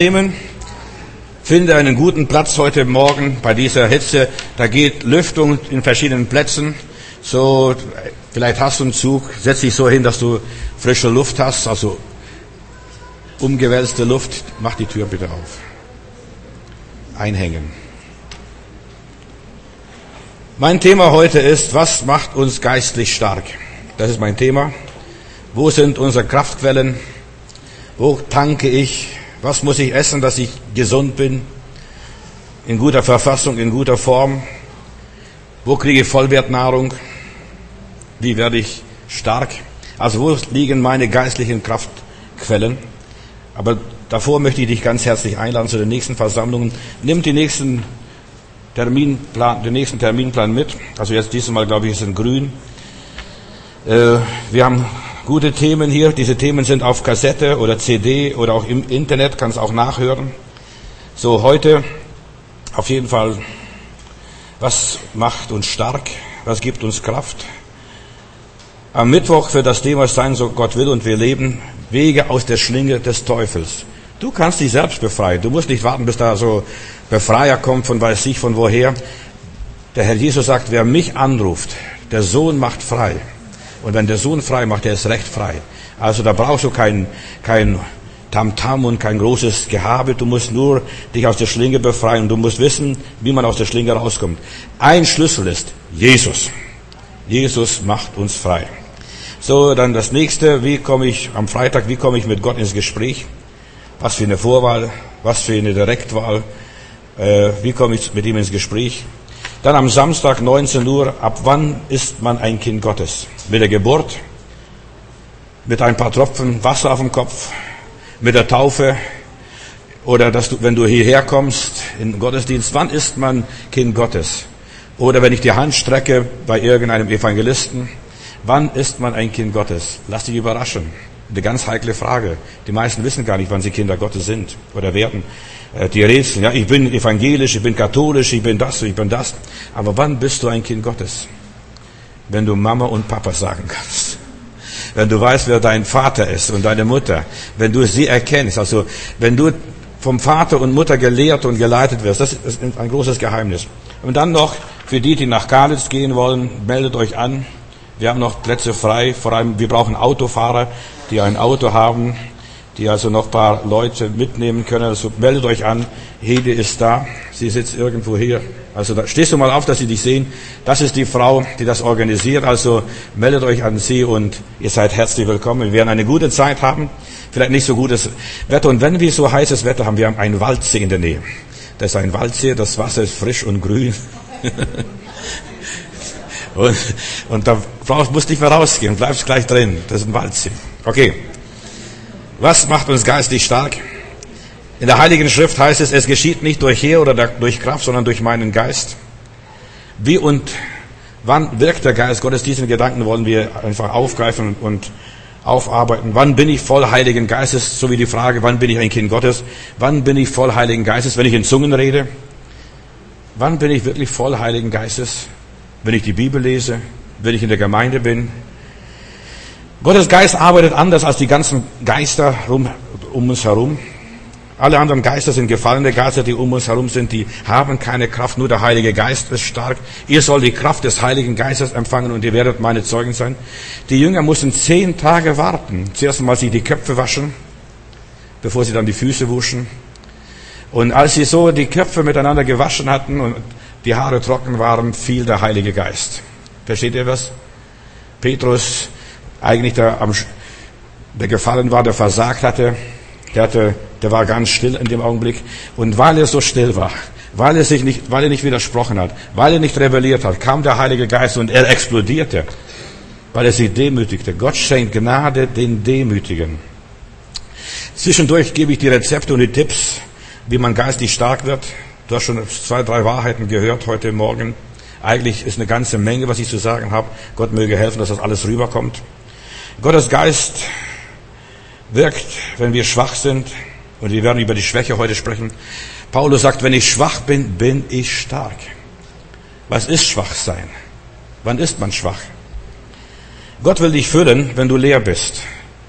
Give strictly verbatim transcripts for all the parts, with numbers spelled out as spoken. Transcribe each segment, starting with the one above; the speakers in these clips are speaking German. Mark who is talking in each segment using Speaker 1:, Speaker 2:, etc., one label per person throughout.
Speaker 1: Themen. Finde einen guten Platz heute Morgen bei dieser Hitze. Da geht Lüftung in verschiedenen Plätzen. So, vielleicht hast du einen Zug, setz dich so hin, dass du frische Luft hast, also umgewälzte Luft. Mach die Tür bitte auf. Einhängen. Mein Thema heute ist, was macht uns geistlich stark? Das ist mein Thema. Wo sind unsere Kraftquellen? Wo tanke ich? Was muss ich essen, dass ich gesund bin? In guter Verfassung, in guter Form? Wo kriege ich Vollwertnahrung? Wie werde ich stark? Also wo liegen meine geistlichen Kraftquellen? Aber davor möchte ich dich ganz herzlich einladen zu den nächsten Versammlungen. Nimm die nächsten Terminplan, den nächsten Terminplan mit. Also jetzt dieses Mal, glaube ich, ist es in grün. Äh, wir haben gute Themen hier. Diese Themen sind auf Kassette oder C D oder auch im Internet, kannst auch nachhören. So, heute auf jeden Fall, was macht uns stark? Was gibt uns Kraft? Am Mittwoch wird das Thema sein, so Gott will und wir leben, Wege aus der Schlinge des Teufels. Du kannst dich selbst befreien. Du musst nicht warten, bis da so Befreier kommt von weiß ich von woher. Der Herr Jesus sagt, wer mich anruft, der Sohn macht frei. Und wenn der Sohn frei macht, der ist recht frei. Also da brauchst du kein, kein Tamtam und kein großes Gehabe. Du musst nur dich aus der Schlinge befreien. Du musst wissen, wie man aus der Schlinge rauskommt. Ein Schlüssel ist Jesus. Jesus macht uns frei. So, dann das nächste. Wie komme ich am Freitag, wie komme ich mit Gott ins Gespräch? Was für eine Vorwahl, was für eine Direktwahl. Äh, wie komme ich mit ihm ins Gespräch? Dann am Samstag neunzehn Uhr, ab wann ist man ein Kind Gottes? Mit der Geburt, mit ein paar Tropfen Wasser auf dem Kopf, mit der Taufe oder dass du, wenn du hierher kommst in den Gottesdienst, wann ist man Kind Gottes? Oder wenn ich die Hand strecke bei irgendeinem Evangelisten, wann ist man ein Kind Gottes? Lass dich überraschen. Eine ganz heikle Frage. Die meisten wissen gar nicht, wann sie Kinder Gottes sind oder werden. Die rätseln, ja, ich bin evangelisch, ich bin katholisch, ich bin das, ich bin das. Aber wann bist du ein Kind Gottes? Wenn du Mama und Papa sagen kannst. Wenn du weißt, wer dein Vater ist und deine Mutter. Wenn du sie erkennst. Also, wenn du vom Vater und Mutter gelehrt und geleitet wirst. Das ist ein großes Geheimnis. Und dann noch, für die, die nach Kalitz gehen wollen, meldet euch an. Wir haben noch Plätze frei. Vor allem, wir brauchen Autofahrer, die ein Auto haben, die also noch ein paar Leute mitnehmen können. Also meldet euch an. Hede ist da. Sie sitzt irgendwo hier. Also da stehst du mal auf, dass sie dich sehen. Das ist die Frau, die das organisiert. Also meldet euch an sie und ihr seid herzlich willkommen. Wir werden eine gute Zeit haben. Vielleicht nicht so gutes Wetter. Und wenn wir so heißes Wetter haben, wir haben einen Waldsee in der Nähe. Das ist ein Waldsee. Das Wasser ist frisch und grün. und, und da brauchst, musst nicht mehr rausgehen. Bleibst gleich drin. Das ist ein Waldsee. Okay. Was macht uns geistig stark? In der Heiligen Schrift heißt es, es geschieht nicht durch Heer oder durch Kraft, sondern durch meinen Geist. Wie und wann wirkt der Geist Gottes? Diesen Gedanken wollen wir einfach aufgreifen und aufarbeiten. Wann bin ich voll Heiligen Geistes? So wie die Frage, wann bin ich ein Kind Gottes? Wann bin ich voll Heiligen Geistes? Wenn ich in Zungen rede? Wann bin ich wirklich voll Heiligen Geistes? Wenn ich die Bibel lese? Wenn ich in der Gemeinde bin? Gottes Geist arbeitet anders als die ganzen Geister rum, um uns herum. Alle anderen Geister sind gefallene Geister, die um uns herum sind, die haben keine Kraft. Nur der Heilige Geist ist stark. Ihr sollt die Kraft des Heiligen Geistes empfangen und ihr werdet meine Zeugen sein. Die Jünger mussten zehn Tage warten. Zuerst einmal sich die Köpfe waschen, bevor sie dann die Füße wuschen. Und als sie so die Köpfe miteinander gewaschen hatten und die Haare trocken waren, fiel der Heilige Geist. Versteht ihr was? Petrus, eigentlich der, der gefallen war, der versagt hatte, der hatte, der war ganz still in dem Augenblick. Und weil er so still war, weil er sich nicht, weil er nicht widersprochen hat, weil er nicht rebelliert hat, kam der Heilige Geist und er explodierte, weil er sich demütigte. Gott schenkt Gnade den Demütigen. Zwischendurch gebe ich die Rezepte und die Tipps, wie man geistig stark wird. Du hast schon zwei, drei Wahrheiten gehört heute Morgen. Eigentlich ist eine ganze Menge, was ich zu sagen habe. Gott möge helfen, dass das alles rüberkommt. Gottes Geist wirkt, wenn wir schwach sind. Und wir werden über die Schwäche heute sprechen. Paulus sagt, wenn ich schwach bin, bin ich stark. Was ist Schwachsein? Wann ist man schwach? Gott will dich füllen, wenn du leer bist.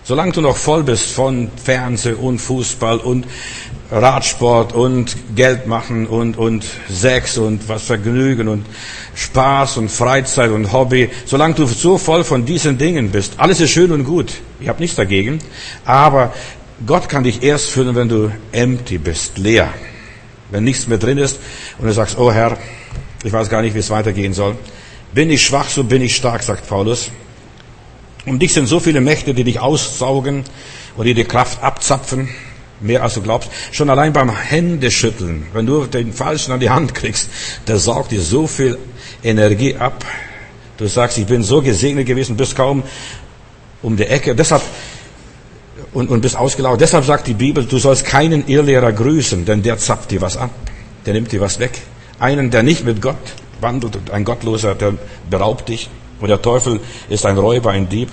Speaker 1: Solange du noch voll bist von Fernsehen und Fußball und Radsport und Geld machen und, und Sex und was Vergnügen und Spaß und Freizeit und Hobby, solange du so voll von diesen Dingen bist, alles ist schön und gut, ich habe nichts dagegen, aber Gott kann dich erst füllen, wenn du empty bist, leer, wenn nichts mehr drin ist und du sagst, oh Herr, ich weiß gar nicht, wie es weitergehen soll. Bin ich schwach, so bin ich stark, sagt Paulus. Um dich sind so viele Mächte, die dich aussaugen und die dir Kraft abzapfen, mehr als du glaubst. Schon allein beim Händeschütteln, wenn du den Falschen an die Hand kriegst, der saugt dir so viel Energie ab. Du sagst, ich bin so gesegnet gewesen, bist kaum um die Ecke, deshalb, und, und bist ausgelaugt. Deshalb sagt die Bibel, du sollst keinen Irrlehrer grüßen, denn der zapft dir was ab, der nimmt dir was weg. Einen, der nicht mit Gott wandelt, ein Gottloser, der beraubt dich. Und der Teufel ist ein Räuber, ein Dieb.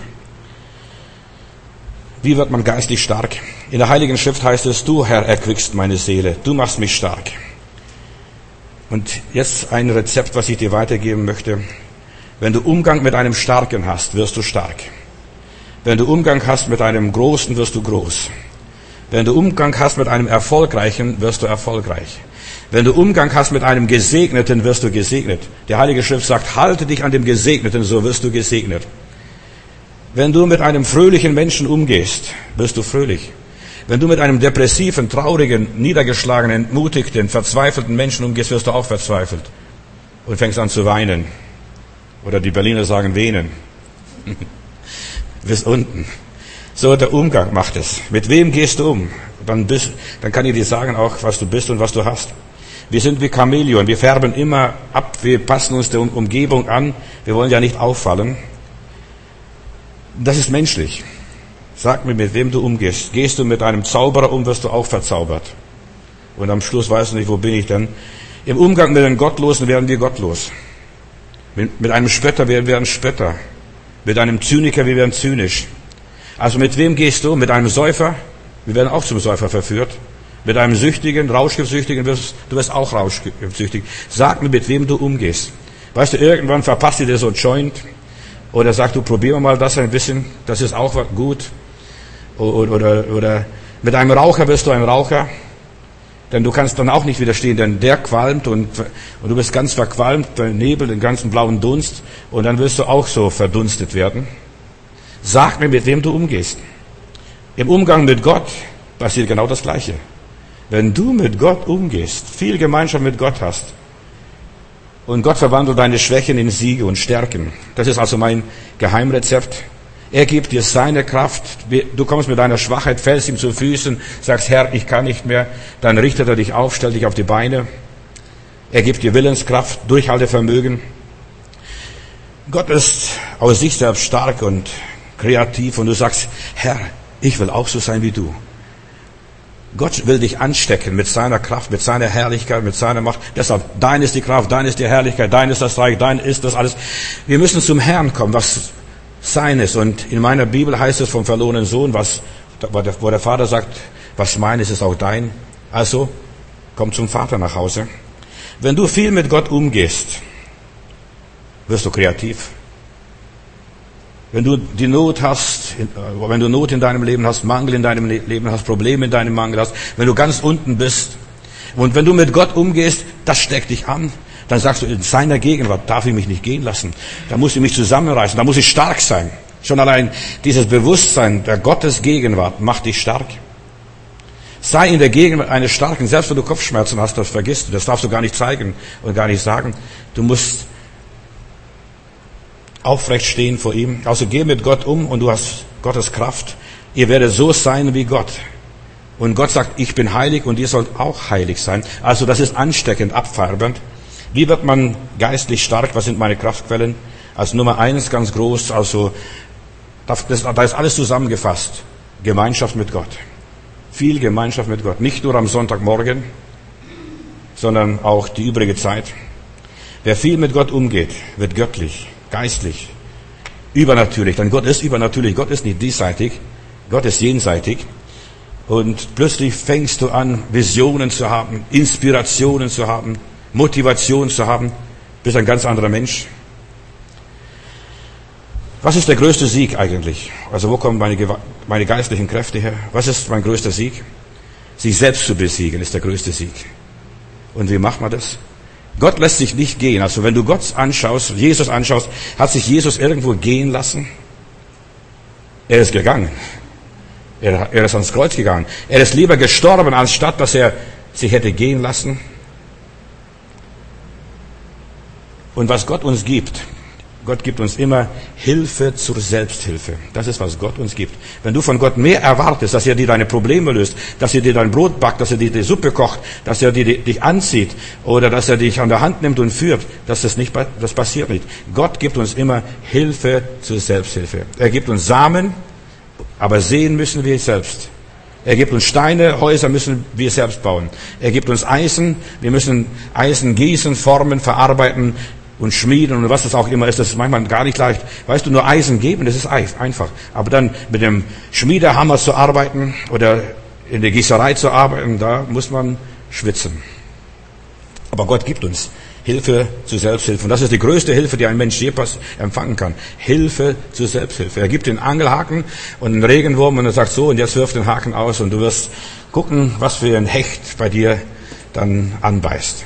Speaker 1: Wie wird man geistlich stark? In der Heiligen Schrift heißt es, du Herr erquickst meine Seele, du machst mich stark. Und jetzt ein Rezept, was ich dir weitergeben möchte. Wenn du Umgang mit einem Starken hast, wirst du stark. Wenn du Umgang hast mit einem Großen, wirst du groß. Wenn du Umgang hast mit einem Erfolgreichen, wirst du erfolgreich. Wenn du Umgang hast mit einem Gesegneten, wirst du gesegnet. Die Heilige Schrift sagt, halte dich an dem Gesegneten, so wirst du gesegnet. Wenn du mit einem fröhlichen Menschen umgehst, wirst du fröhlich. Wenn du mit einem depressiven, traurigen, niedergeschlagenen, entmutigten, verzweifelten Menschen umgehst, wirst du auch verzweifelt und fängst an zu weinen. Oder die Berliner sagen wehnen. Bis unten. So, der Umgang macht es. Mit wem gehst du um? Dann, bist, dann kann ich dir sagen auch, was du bist und was du hast. Wir sind wie Chamäleon, wir färben immer ab, wir passen uns der Umgebung an, wir wollen ja nicht auffallen. Das ist menschlich. Sag mir, mit wem du umgehst. Gehst du mit einem Zauberer um, wirst du auch verzaubert. Und am Schluss weißt du nicht, wo bin ich denn? Im Umgang mit den Gottlosen werden wir gottlos. Mit, mit einem Spötter werden wir ein Spötter. Mit einem Zyniker, wir werden zynisch. Also mit wem gehst du? Mit einem Säufer? Wir werden auch zum Säufer verführt. Mit einem Süchtigen, Rauschgiftsüchtigen, wirst, du wirst auch rauschgiftsüchtig. Sag mir, mit wem du umgehst. Weißt du, irgendwann verpasst dir so ein Joint. Oder sagst du, probieren wir mal das ein bisschen, das ist auch gut. Oder, oder, oder mit einem Raucher wirst du ein Raucher. Denn du kannst dann auch nicht widerstehen, denn der qualmt und, und du bist ganz verqualmt, der Nebel, den ganzen blauen Dunst. Und dann wirst du auch so verdunstet werden. Sag mir, mit wem du umgehst. Im Umgang mit Gott passiert genau das Gleiche. Wenn du mit Gott umgehst, viel Gemeinschaft mit Gott hast und Gott verwandelt deine Schwächen in Siege und Stärken. Das ist also mein Geheimrezept. Er gibt dir seine Kraft. Du kommst mit deiner Schwachheit, fällst ihm zu Füßen, sagst, Herr, ich kann nicht mehr. Dann richtet er dich auf, stellt dich auf die Beine. Er gibt dir Willenskraft, Durchhaltevermögen. Gott ist aus sich selbst stark und kreativ und du sagst, Herr, ich will auch so sein wie du. Gott will dich anstecken mit seiner Kraft, mit seiner Herrlichkeit, mit seiner Macht. Deshalb, dein ist die Kraft, dein ist die Herrlichkeit, dein ist das Reich, dein ist das alles. Wir müssen zum Herrn kommen, was sein ist. Und in meiner Bibel heißt es vom verlorenen Sohn, was, wo der Vater sagt, was mein ist, ist auch dein. Also, komm zum Vater nach Hause. Wenn du viel mit Gott umgehst, wirst du kreativ. Wenn du die Not hast, wenn du Not in deinem Leben hast, Mangel in deinem Leben hast, Probleme in deinem Mangel hast, wenn du ganz unten bist und wenn du mit Gott umgehst, das steckt dich an, dann sagst du, in seiner Gegenwart darf ich mich nicht gehen lassen. Da muss ich mich zusammenreißen, da muss ich stark sein. Schon allein dieses Bewusstsein der Gottes Gegenwart macht dich stark. Sei in der Gegenwart eines Starken, selbst wenn du Kopfschmerzen hast, das vergisst du, das darfst du gar nicht zeigen und gar nicht sagen. Du musst aufrecht stehen vor ihm. Also geh mit Gott um und du hast Gottes Kraft. Ihr werdet so sein wie Gott. Und Gott sagt, ich bin heilig und ihr sollt auch heilig sein. Also das ist ansteckend, abfärbend. Wie wird man geistlich stark? Was sind meine Kraftquellen? Als Nummer eins ganz groß, also das, da ist alles zusammengefasst. Gemeinschaft mit Gott. Viel Gemeinschaft mit Gott. Nicht nur am Sonntagmorgen, sondern auch die übrige Zeit. Wer viel mit Gott umgeht, wird göttlich. Geistlich, übernatürlich, denn Gott ist übernatürlich, Gott ist nicht diesseitig, Gott ist jenseitig und plötzlich fängst du an, Visionen zu haben, Inspirationen zu haben, Motivation zu haben, bist ein ganz anderer Mensch. Was ist der größte Sieg eigentlich? Also wo kommt meine meine geistlichen Kräfte her? Was ist mein größter Sieg? Sich selbst zu besiegen ist der größte Sieg. Und wie macht man das? Gott lässt sich nicht gehen. Also wenn du Gott anschaust, Jesus anschaust, hat sich Jesus irgendwo gehen lassen? Er ist gegangen. Er, er ist ans Kreuz gegangen. Er ist lieber gestorben, anstatt dass er sich hätte gehen lassen. Und was Gott uns gibt, Gott gibt uns immer Hilfe zur Selbsthilfe. Das ist, was Gott uns gibt. Wenn du von Gott mehr erwartest, dass er dir deine Probleme löst, dass er dir dein Brot backt, dass er dir die Suppe kocht, dass er dir, dich anzieht oder dass er dich an der Hand nimmt und führt, dass das nicht, das passiert nicht. Gott gibt uns immer Hilfe zur Selbsthilfe. Er gibt uns Samen, aber sehen müssen wir selbst. Er gibt uns Steine, Häuser müssen wir selbst bauen. Er gibt uns Eisen, wir müssen Eisen gießen, formen, verarbeiten und schmieden und was das auch immer ist. Das ist manchmal gar nicht leicht. Weißt du, nur Eisen geben, das ist einfach. Aber dann mit dem Schmiedehammer zu arbeiten oder in der Gießerei zu arbeiten, da muss man schwitzen. Aber Gott gibt uns Hilfe zur Selbsthilfe. Und das ist die größte Hilfe, die ein Mensch je empfangen kann. Hilfe zur Selbsthilfe. Er gibt den Angelhaken und einen Regenwurm und er sagt so, und jetzt wirf den Haken aus und du wirst gucken, was für ein Hecht bei dir dann anbeißt.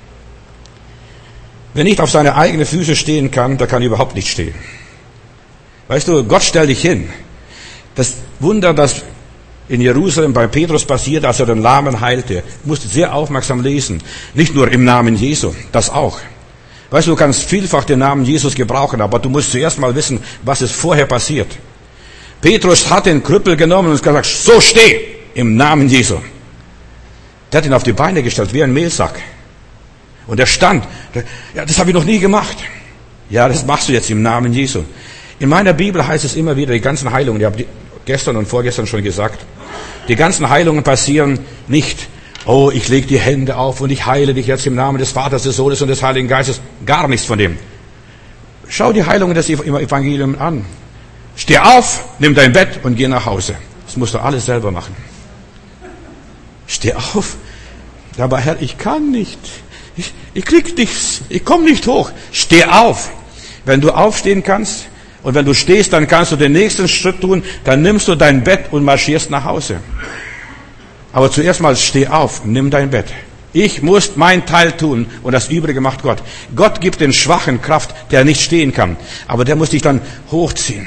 Speaker 1: Wer nicht auf seine eigenen Füße stehen kann, der kann überhaupt nicht stehen. Weißt du, Gott stellt dich hin. Das Wunder, das in Jerusalem bei Petrus passiert, als er den Lahmen heilte, musst du sehr aufmerksam lesen. Nicht nur im Namen Jesu, das auch. Weißt du, du kannst vielfach den Namen Jesus gebrauchen, aber du musst zuerst mal wissen, was ist vorher passiert. Petrus hat den Krüppel genommen und gesagt, so steh, im Namen Jesu. Der hat ihn auf die Beine gestellt, wie ein Mehlsack. Und er stand. Ja, das habe ich noch nie gemacht. Ja, das machst du jetzt im Namen Jesu. In meiner Bibel heißt es immer wieder, die ganzen Heilungen, ich habe gestern und vorgestern schon gesagt, die ganzen Heilungen passieren nicht, oh, ich lege die Hände auf und ich heile dich jetzt im Namen des Vaters, des Sohnes und des Heiligen Geistes. Gar nichts von dem. Schau die Heilungen des Evangeliums an. Steh auf, nimm dein Bett und geh nach Hause. Das musst du alles selber machen. Steh auf. Aber Herr, ich kann nicht. Ich, ich krieg nichts. Ich komme nicht hoch. Steh auf. Wenn du aufstehen kannst und wenn du stehst, dann kannst du den nächsten Schritt tun. Dann nimmst du dein Bett und marschierst nach Hause. Aber zuerst mal steh auf, nimm dein Bett. Ich muss mein Teil tun und das Übrige macht Gott. Gott gibt den Schwachen Kraft, der nicht stehen kann. Aber der muss dich dann hochziehen.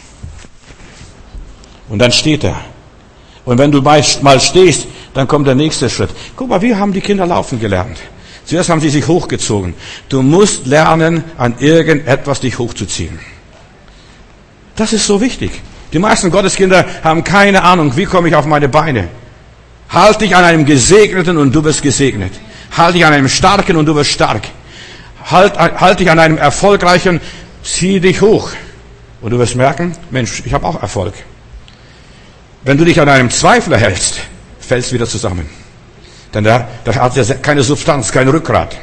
Speaker 1: Und dann steht er. Und wenn du mal stehst, dann kommt der nächste Schritt. Guck mal, wir haben die Kinder laufen gelernt. Zuerst haben sie sich hochgezogen. Du musst lernen, an irgendetwas dich hochzuziehen. Das ist so wichtig. Die meisten Gotteskinder haben keine Ahnung, wie komme ich auf meine Beine. Halt dich an einem Gesegneten und du wirst gesegnet. Halt dich an einem Starken und du wirst stark. Halt, halt dich an einem Erfolgreichen, zieh dich hoch. Und du wirst merken, Mensch, ich habe auch Erfolg. Wenn du dich an einem Zweifler hältst, fällst du wieder zusammen. Denn da, da hat er keine Substanz, kein Rückgrat.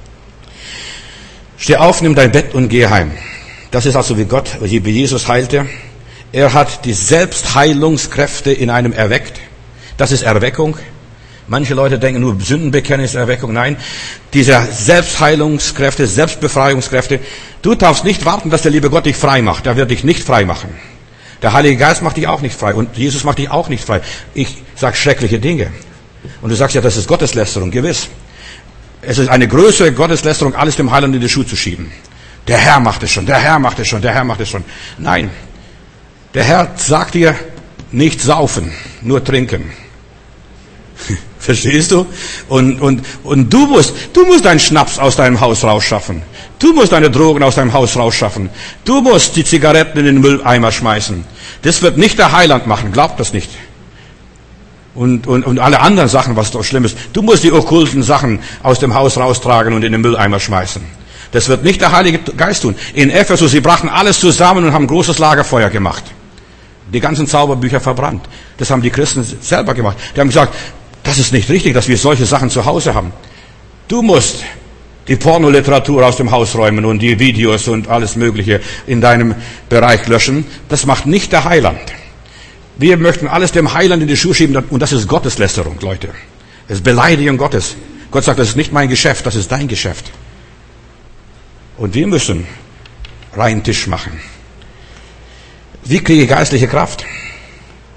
Speaker 1: Steh auf, nimm dein Bett und geh heim. Das ist also wie Gott, wie Jesus heilte. Er hat die Selbstheilungskräfte in einem erweckt. Das ist Erweckung. Manche Leute denken nur, Sündenbekennen ist Erweckung. Nein, diese Selbstheilungskräfte, Selbstbefreiungskräfte. Du darfst nicht warten, dass der liebe Gott dich frei macht. Er wird dich nicht frei machen. Der Heilige Geist macht dich auch nicht frei. Und Jesus macht dich auch nicht frei. Ich sage schreckliche Dinge. Und du sagst ja, das ist Gotteslästerung. Gewiss. Es ist eine größere Gotteslästerung, alles dem Heiland in die Schuhe zu schieben. Der Herr macht es schon, der Herr macht es schon, der Herr macht es schon. Nein. Der Herr sagt dir, nicht saufen, nur trinken. Verstehst du? Und, und, und du musst, du musst deinen Schnaps aus deinem Haus rausschaffen. Du musst deine Drogen aus deinem Haus rausschaffen. Du musst die Zigaretten in den Mülleimer schmeißen. Das wird nicht der Heiland machen, glaubt das nicht. Und, und, und alle anderen Sachen, was doch schlimm ist. Du musst die okkulten Sachen aus dem Haus raustragen und in den Mülleimer schmeißen. Das wird nicht der Heilige Geist tun. In Ephesus, sie brachten alles zusammen und haben ein großes Lagerfeuer gemacht. Die ganzen Zauberbücher verbrannt. Das haben die Christen selber gemacht. Die haben gesagt, das ist nicht richtig, dass wir solche Sachen zu Hause haben. Du musst die Pornoliteratur aus dem Haus räumen und die Videos und alles Mögliche in deinem Bereich löschen. Das macht nicht der Heiland. Wir möchten alles dem Heiland in die Schuhe schieben und das ist Gotteslästerung, Leute. Das ist Beleidigung Gottes. Gott sagt, das ist nicht mein Geschäft, das ist dein Geschäft. Und wir müssen reinen Tisch machen. Wie kriege ich geistliche Kraft?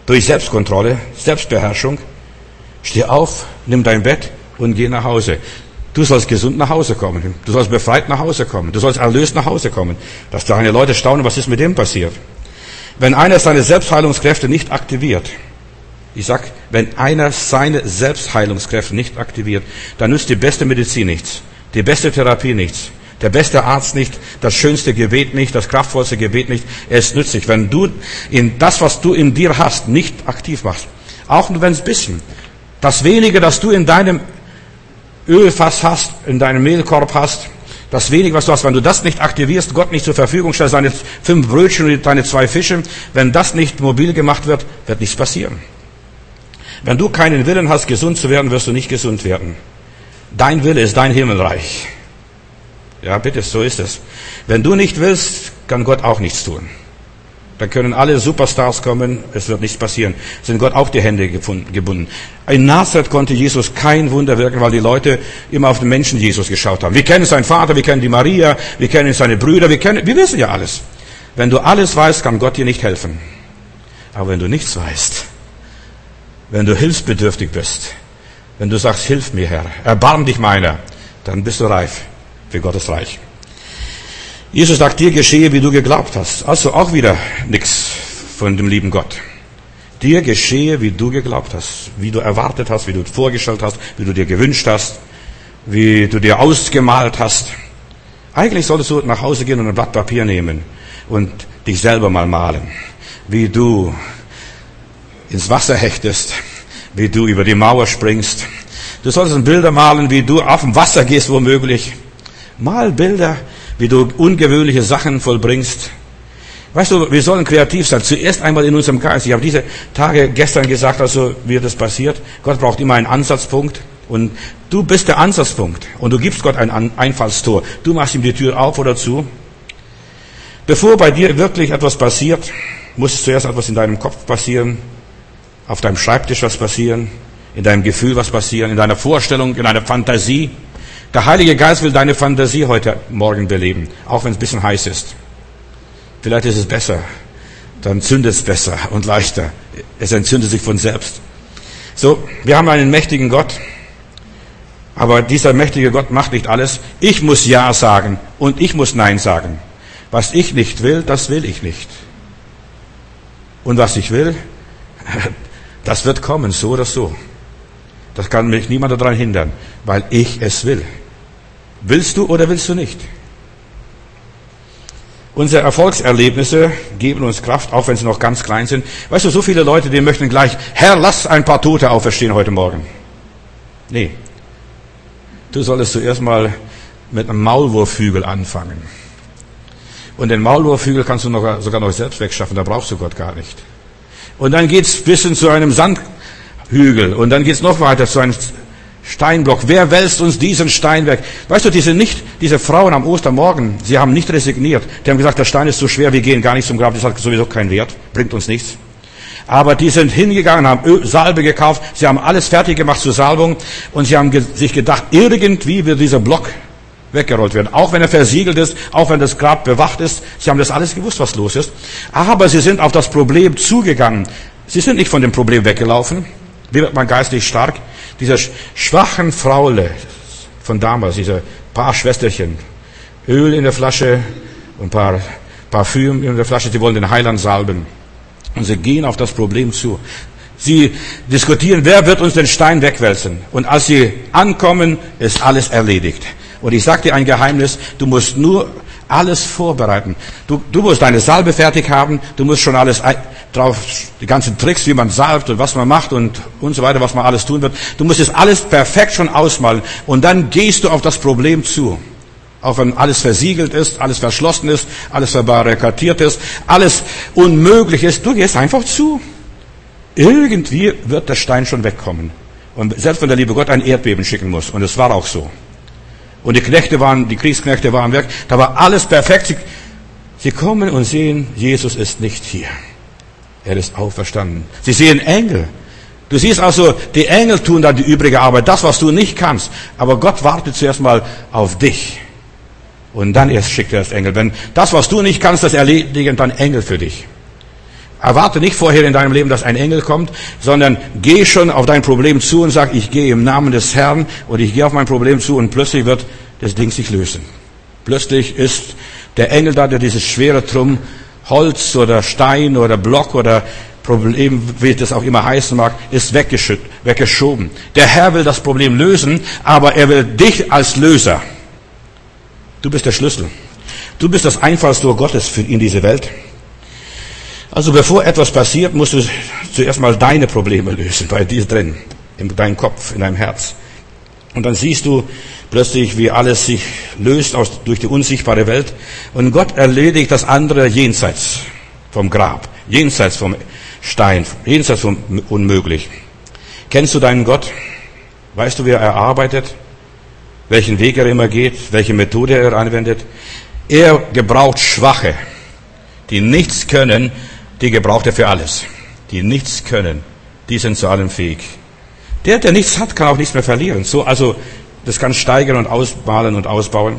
Speaker 1: durch Selbstkontrolle, Selbstbeherrschung. Steh auf, nimm dein Bett und geh nach Hause. Du sollst gesund nach Hause kommen. Du sollst befreit nach Hause kommen. Du sollst erlöst nach Hause kommen. Dass deine Leute staunen, was ist mit dem passiert? Wenn einer seine Selbstheilungskräfte nicht aktiviert, ich sag, wenn einer seine Selbstheilungskräfte nicht aktiviert, dann nützt die beste Medizin nichts, die beste Therapie nichts, der beste Arzt nicht, das schönste Gebet nicht, das kraftvollste Gebet nicht. Es ist nützlich, wenn du in das, was du in dir hast, nicht aktiv machst. Auch nur wenn es ein bisschen. Das wenige, das du in deinem Ölfass hast, in deinem Mehlkorb hast, das wenige, was du hast, wenn du das nicht aktivierst, Gott nicht zur Verfügung stellst, deine fünf Brötchen und deine zwei Fische, wenn das nicht mobil gemacht wird, wird nichts passieren. Wenn du keinen Willen hast, gesund zu werden, wirst du nicht gesund werden. Dein Wille ist dein Himmelreich. Ja, bitte, so ist es. Wenn du nicht willst, kann Gott auch nichts tun. Da können alle Superstars kommen, es wird nichts passieren. Sind Gott auch die Hände gebunden. In Nazareth konnte Jesus kein Wunder wirken, weil die Leute immer auf den Menschen Jesus geschaut haben. Wir kennen seinen Vater, wir kennen die Maria, wir kennen seine Brüder, wir kennen, wir wissen ja alles. Wenn du alles weißt, kann Gott dir nicht helfen. Aber wenn du nichts weißt, wenn du hilfsbedürftig bist, wenn du sagst, hilf mir, Herr, erbarm dich meiner, dann bist du reif für Gottes Reich. Jesus sagt, dir geschehe, wie du geglaubt hast. Also auch wieder nichts von dem lieben Gott. Dir geschehe, wie du geglaubt hast, wie du erwartet hast, wie du vorgestellt hast, wie du dir gewünscht hast, wie du dir ausgemalt hast. Eigentlich solltest du nach Hause gehen und ein Blatt Papier nehmen und dich selber mal malen, wie du ins Wasser hechtest, wie du über die Mauer springst. Du solltest Bilder malen, wie du auf dem Wasser gehst, womöglich. Mal Bilder, wie du ungewöhnliche Sachen vollbringst. Weißt du, wir sollen kreativ sein. Zuerst einmal in unserem Geist. Ich habe diese Tage gestern gesagt, also wie das passiert. Gott braucht immer einen Ansatzpunkt. Und du bist der Ansatzpunkt. Und du gibst Gott ein Einfallstor. Du machst ihm die Tür auf oder zu. Bevor bei dir wirklich etwas passiert, muss zuerst etwas in deinem Kopf passieren, auf deinem Schreibtisch was passieren, in deinem Gefühl was passieren, in deiner Vorstellung, in deiner Fantasie. Der Heilige Geist will deine Fantasie heute Morgen beleben, auch wenn es ein bisschen heiß ist. Vielleicht ist es besser, dann zündet es besser und leichter. Es entzündet sich von selbst. So, wir haben einen mächtigen Gott, aber dieser mächtige Gott macht nicht alles. Ich muss Ja sagen und ich muss Nein sagen. Was ich nicht will, das will ich nicht. Und was ich will, das wird kommen, so oder so. Das kann mich niemand daran hindern, weil ich es will. Willst du oder willst du nicht? Unsere Erfolgserlebnisse geben uns Kraft, auch wenn sie noch ganz klein sind. Weißt du, so viele Leute, die möchten gleich, Herr, lass ein paar Tote auferstehen heute Morgen. Nee. Du solltest zuerst mal mit einem Maulwurfhügel anfangen. Und den Maulwurfhügel kannst du noch, sogar noch selbst wegschaffen, da brauchst du Gott gar nicht. Und dann geht's bis hin zu einem Sandhügel. Und dann geht's noch weiter zu einem Steinblock. Wer wälzt uns diesen Stein weg? Weißt du, diese nicht, diese Frauen am Ostermorgen, sie haben nicht resigniert. Die haben gesagt, der Stein ist zu schwer, wir gehen gar nicht zum Grab. Das hat sowieso keinen Wert, bringt uns nichts. Aber die sind hingegangen, haben Öl, Salbe gekauft. Sie haben alles fertig gemacht zur Salbung. Und sie haben ge- sich gedacht, irgendwie wird dieser Block weggerollt werden. Auch wenn er versiegelt ist, auch wenn das Grab bewacht ist. Sie haben das alles gewusst, was los ist. Aber sie sind auf das Problem zugegangen. Sie sind nicht von dem Problem weggelaufen. Wie wird man geistlich stark? Dieser schwachen Fraule von damals, diese paar Schwesterchen, Öl in der Flasche und ein paar Parfüm in der Flasche, sie wollen den Heiland salben. Und sie gehen auf das Problem zu. Sie diskutieren, wer wird uns den Stein wegwälzen? Und als sie ankommen, ist alles erledigt. Und ich sage dir ein Geheimnis, du musst nur alles vorbereiten. Du, du musst deine Salbe fertig haben, du musst schon alles drauf, die ganzen Tricks, wie man salbt und was man macht und, und so weiter, was man alles tun wird. Du musst es alles perfekt schon ausmalen. Und dann gehst du auf das Problem zu. Auch wenn alles versiegelt ist, alles verschlossen ist, alles verbarrikadiert ist, alles unmöglich ist, du gehst einfach zu. Irgendwie wird der Stein schon wegkommen. Und selbst wenn der liebe Gott ein Erdbeben schicken muss. Und es war auch so. Und die Knechte waren, die Kriegsknechte waren weg. Da war alles perfekt. Sie, sie kommen und sehen, Jesus ist nicht hier. Er ist auferstanden. Sie sehen Engel. Du siehst also, die Engel tun dann die übrige Arbeit. Das, was du nicht kannst. Aber Gott wartet zuerst mal auf dich. Und dann erst schickt er das Engel. Wenn das, was du nicht kannst, das erledigen dann Engel für dich. Erwarte nicht vorher in deinem Leben, dass ein Engel kommt, sondern geh schon auf dein Problem zu und sag, ich gehe im Namen des Herrn und ich gehe auf mein Problem zu und plötzlich wird das Ding sich lösen. Plötzlich ist der Engel da, der dieses schwere Trumm, Holz oder Stein oder Block oder Problem, wie das auch immer heißen mag, ist weggeschüttet, weggeschoben. Der Herr will das Problem lösen, aber er will dich als Löser. Du bist der Schlüssel. Du bist das Einfallstor Gottes für in diese Welt. Also bevor etwas passiert, musst du zuerst mal deine Probleme lösen, bei dir drin, in deinem Kopf, in deinem Herz. Und dann siehst du plötzlich, wie alles sich löst aus, durch die unsichtbare Welt. Und Gott erledigt das andere jenseits vom Grab, jenseits vom Stein, jenseits vom Unmöglich. Kennst du deinen Gott? Weißt du, wie er arbeitet? Welchen Weg er immer geht? Welche Methode er anwendet? Er gebraucht Schwache, die nichts können, die gebraucht er für alles. Die nichts können, die sind zu allem fähig. Der, der nichts hat, kann auch nichts mehr verlieren. So, also, das kann steigern und ausmalen und ausbauen.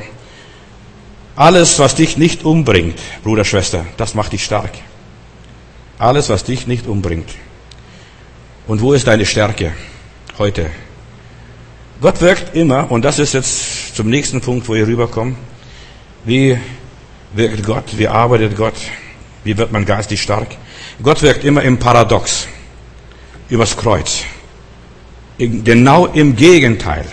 Speaker 1: Alles, was dich nicht umbringt, Bruder, Schwester, das macht dich stark. Alles, was dich nicht umbringt. Und wo ist deine Stärke heute? Gott wirkt immer, und das ist jetzt zum nächsten Punkt, wo ihr rüberkommt. Wie wirkt Gott? Wie arbeitet Gott? Wie wird man geistig stark? Gott wirkt immer im Paradox, übers Kreuz. Genau im Gegenteil.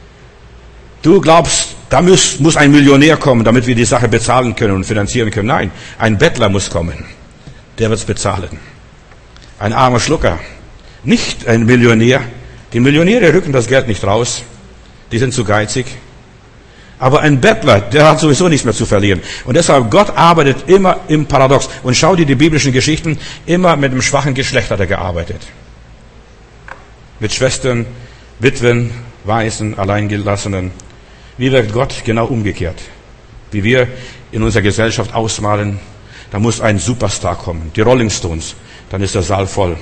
Speaker 1: Du glaubst, da muss, muss ein Millionär kommen, damit wir die Sache bezahlen können und finanzieren können. Nein, ein Bettler muss kommen. Der wird's bezahlen. Ein armer Schlucker. Nicht ein Millionär. Die Millionäre rücken das Geld nicht raus. Die sind zu geizig. Aber ein Bettler, der hat sowieso nichts mehr zu verlieren. Und deshalb, Gott arbeitet immer im Paradox. Und schau dir die biblischen Geschichten, immer mit dem schwachen Geschlecht hat er gearbeitet. Mit Schwestern, Witwen, Waisen, Alleingelassenen. Wie wirkt Gott? Genau umgekehrt. Wie wir in unserer Gesellschaft ausmalen, da muss ein Superstar kommen. Die Rolling Stones. Dann ist der Saal voll.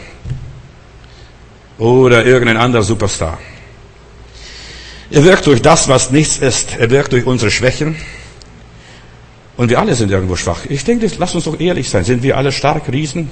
Speaker 1: Oder irgendein anderer Superstar. Er wirkt durch das, was nichts ist. Er wirkt durch unsere Schwächen. Und wir alle sind irgendwo schwach. Ich denke, lasst uns doch ehrlich sein. Sind wir alle stark, Riesen?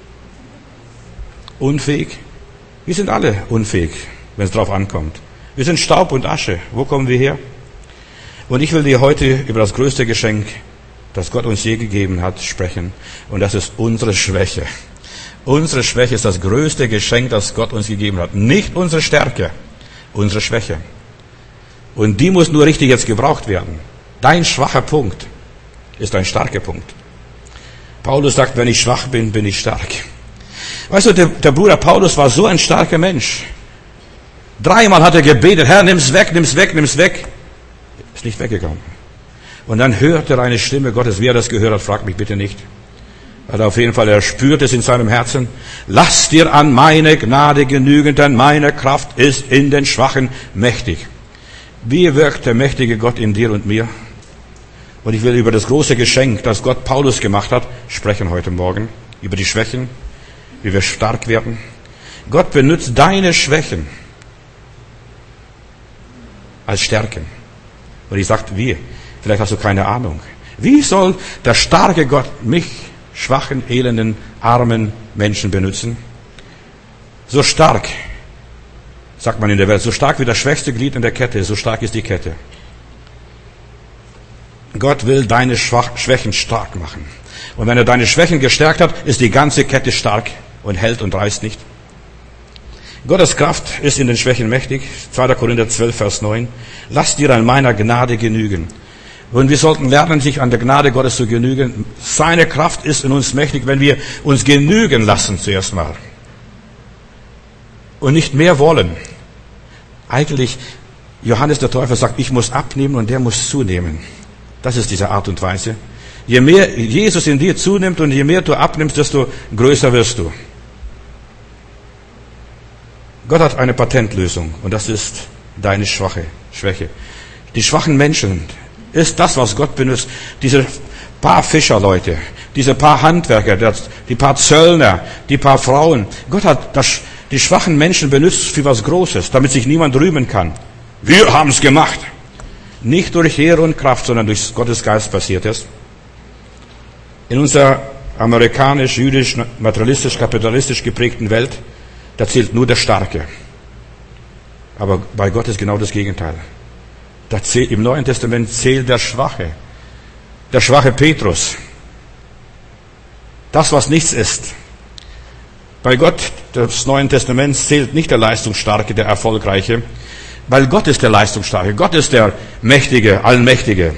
Speaker 1: Unfähig? Wir sind alle unfähig, wenn es drauf ankommt. Wir sind Staub und Asche. Wo kommen wir her? Und ich will dir heute über das größte Geschenk, das Gott uns je gegeben hat, sprechen. Und das ist unsere Schwäche. Unsere Schwäche ist das größte Geschenk, das Gott uns gegeben hat. Nicht unsere Stärke, unsere Schwäche. Und die muss nur richtig jetzt gebraucht werden. Dein schwacher Punkt ist ein starker Punkt. Paulus sagt, wenn ich schwach bin, bin ich stark. Weißt du, der, der Bruder Paulus war so ein starker Mensch. Dreimal hat er gebetet, Herr, nimm's weg, nimm's weg, nimm's weg. Ist nicht weggegangen. Und dann hört er eine Stimme Gottes. Wie er das gehört hat, fragt mich bitte nicht. Also auf jeden Fall, er spürt es in seinem Herzen. Lass dir an meine Gnade genügen, denn meine Kraft ist in den Schwachen mächtig. Wie wirkt der mächtige Gott in dir und mir? Und ich will über das große Geschenk, das Gott Paulus gemacht hat, sprechen heute Morgen. Über die Schwächen, wie wir stark werden. Gott benutzt deine Schwächen als Stärken. Und ich sage, wie? Vielleicht hast du keine Ahnung. Wie soll der starke Gott mich, schwachen, elenden, armen Menschen benutzen? So stark, sagt man in der Welt, so stark wie das schwächste Glied in der Kette, so stark ist die Kette. Gott will deine Schwach- Schwächen stark machen. Und wenn er deine Schwächen gestärkt hat, ist die ganze Kette stark und hält und reißt nicht. Gottes Kraft ist in den Schwächen mächtig. zweiter Korinther zwölf, Vers neun. Lass dir an meiner Gnade genügen. Und wir sollten lernen, sich an der Gnade Gottes zu genügen. Seine Kraft ist in uns mächtig, wenn wir uns genügen lassen zuerst mal. Und nicht mehr wollen. Eigentlich, Johannes der Täufer sagt, ich muss abnehmen und der muss zunehmen. Das ist diese Art und Weise. Je mehr Jesus in dir zunimmt und je mehr du abnimmst, desto größer wirst du. Gott hat eine Patentlösung und das ist deine schwache Schwäche. Die schwachen Menschen ist das, was Gott benutzt. Diese paar Fischerleute, diese paar Handwerker, die paar Zöllner, die paar Frauen. Gott hat das, die schwachen Menschen benutzt für was Großes, damit sich niemand rühmen kann. Wir haben es gemacht. Nicht durch Heer und Kraft, sondern durch Gottes Geist passiert es. In unserer amerikanisch, jüdisch, materialistisch, kapitalistisch geprägten Welt, da zählt nur der Starke. Aber bei Gott ist genau das Gegenteil. Da zählt, im Neuen Testament zählt der Schwache. Der schwache Petrus. Das, was nichts ist. Bei Gott, des Neuen Testaments, zählt nicht der Leistungsstarke, der Erfolgreiche, weil Gott ist der Leistungsstarke. Gott ist der Mächtige, Allmächtige.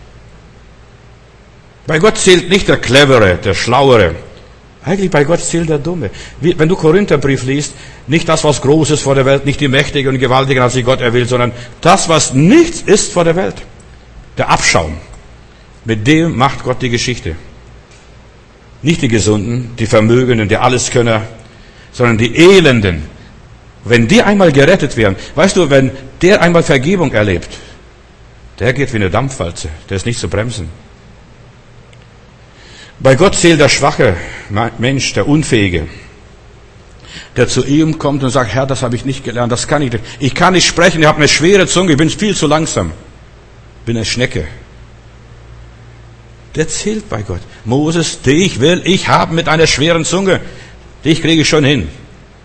Speaker 1: Bei Gott zählt nicht der Clevere, der Schlauere. Eigentlich bei Gott zählt der Dumme. Wie, wenn du Korintherbrief liest, nicht das, was groß ist vor der Welt, nicht die Mächtigen und Gewaltigen hat sich Gott erwählt, sondern das, was nichts ist vor der Welt. Der Abschaum. Mit dem macht Gott die Geschichte. Nicht die Gesunden, die Vermögenden, die Alleskönner, sondern die Elenden. Wenn die einmal gerettet werden, weißt du, wenn der einmal Vergebung erlebt, der geht wie eine Dampfwalze, der ist nicht zu bremsen. Bei Gott zählt der schwache Mensch, der Unfähige, der zu ihm kommt und sagt, Herr, das habe ich nicht gelernt, das kann ich nicht. Ich kann nicht sprechen, ich habe eine schwere Zunge, ich bin viel zu langsam. Bin eine Schnecke. Der zählt bei Gott. Moses, dich will ich haben mit einer schweren Zunge. Dich kriege ich schon hin.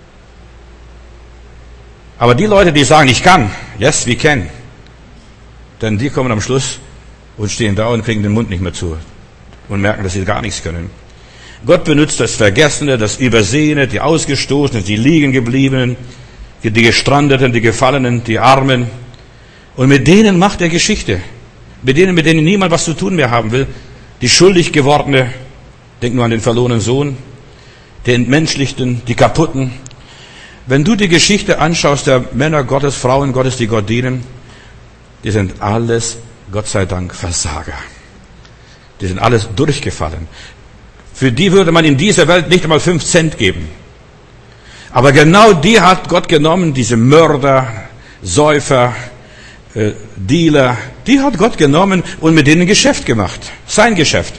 Speaker 1: Aber die Leute, die sagen, ich kann, yes, we can, denn die kommen am Schluss und stehen da und kriegen den Mund nicht mehr zu und merken, dass sie gar nichts können. Gott benutzt das Vergessene, das Übersehene, die Ausgestoßenen, die Liegengebliebenen, die Gestrandeten, die Gefallenen, die Armen. Und mit denen macht er Geschichte. Mit denen, mit denen niemand was zu tun mehr haben will. Die schuldig gewordene, denk nur an den verlorenen Sohn, die Entmenschlichten, die Kaputten. Wenn du die Geschichte anschaust, der Männer Gottes, Frauen Gottes, die Gott dienen, die sind alles, Gott sei Dank, Versager. Die sind alles durchgefallen. Für die würde man in dieser Welt nicht einmal fünf Cent geben. Aber genau die hat Gott genommen, diese Mörder, Säufer, äh, Dealer, die hat Gott genommen und mit denen Geschäft gemacht. Sein Geschäft.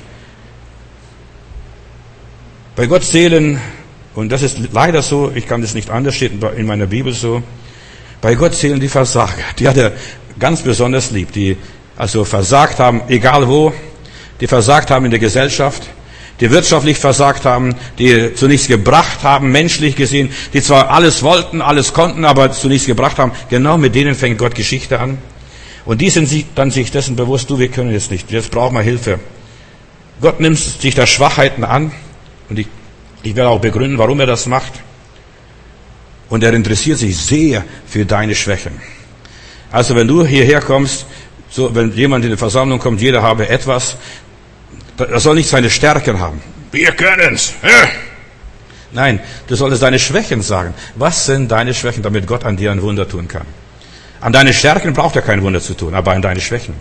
Speaker 1: Bei Gott zählen, und das ist leider so, ich kann das nicht anders, steht in meiner Bibel so, bei Gott zählen die Versager. Die hat er ganz besonders lieb, die also versagt haben, egal wo, die versagt haben in der Gesellschaft, die wirtschaftlich versagt haben, die zu nichts gebracht haben, menschlich gesehen, die zwar alles wollten, alles konnten, aber zu nichts gebracht haben. Genau mit denen fängt Gott Geschichte an. Und die sind sich dann sich dessen bewusst, du, wir können jetzt nicht, jetzt brauchen wir Hilfe. Gott nimmt sich der Schwachheiten an, und ich, ich werde auch begründen, warum er das macht. Und er interessiert sich sehr für deine Schwächen. Also wenn du hierher kommst, so wenn jemand in die Versammlung kommt, jeder habe etwas, er soll nicht seine Stärken haben. Wir können's. Ja. Nein, du solltest deine Schwächen sagen. Was sind deine Schwächen, damit Gott an dir ein Wunder tun kann? An deine Stärken braucht er kein Wunder zu tun, aber an deine Schwächen.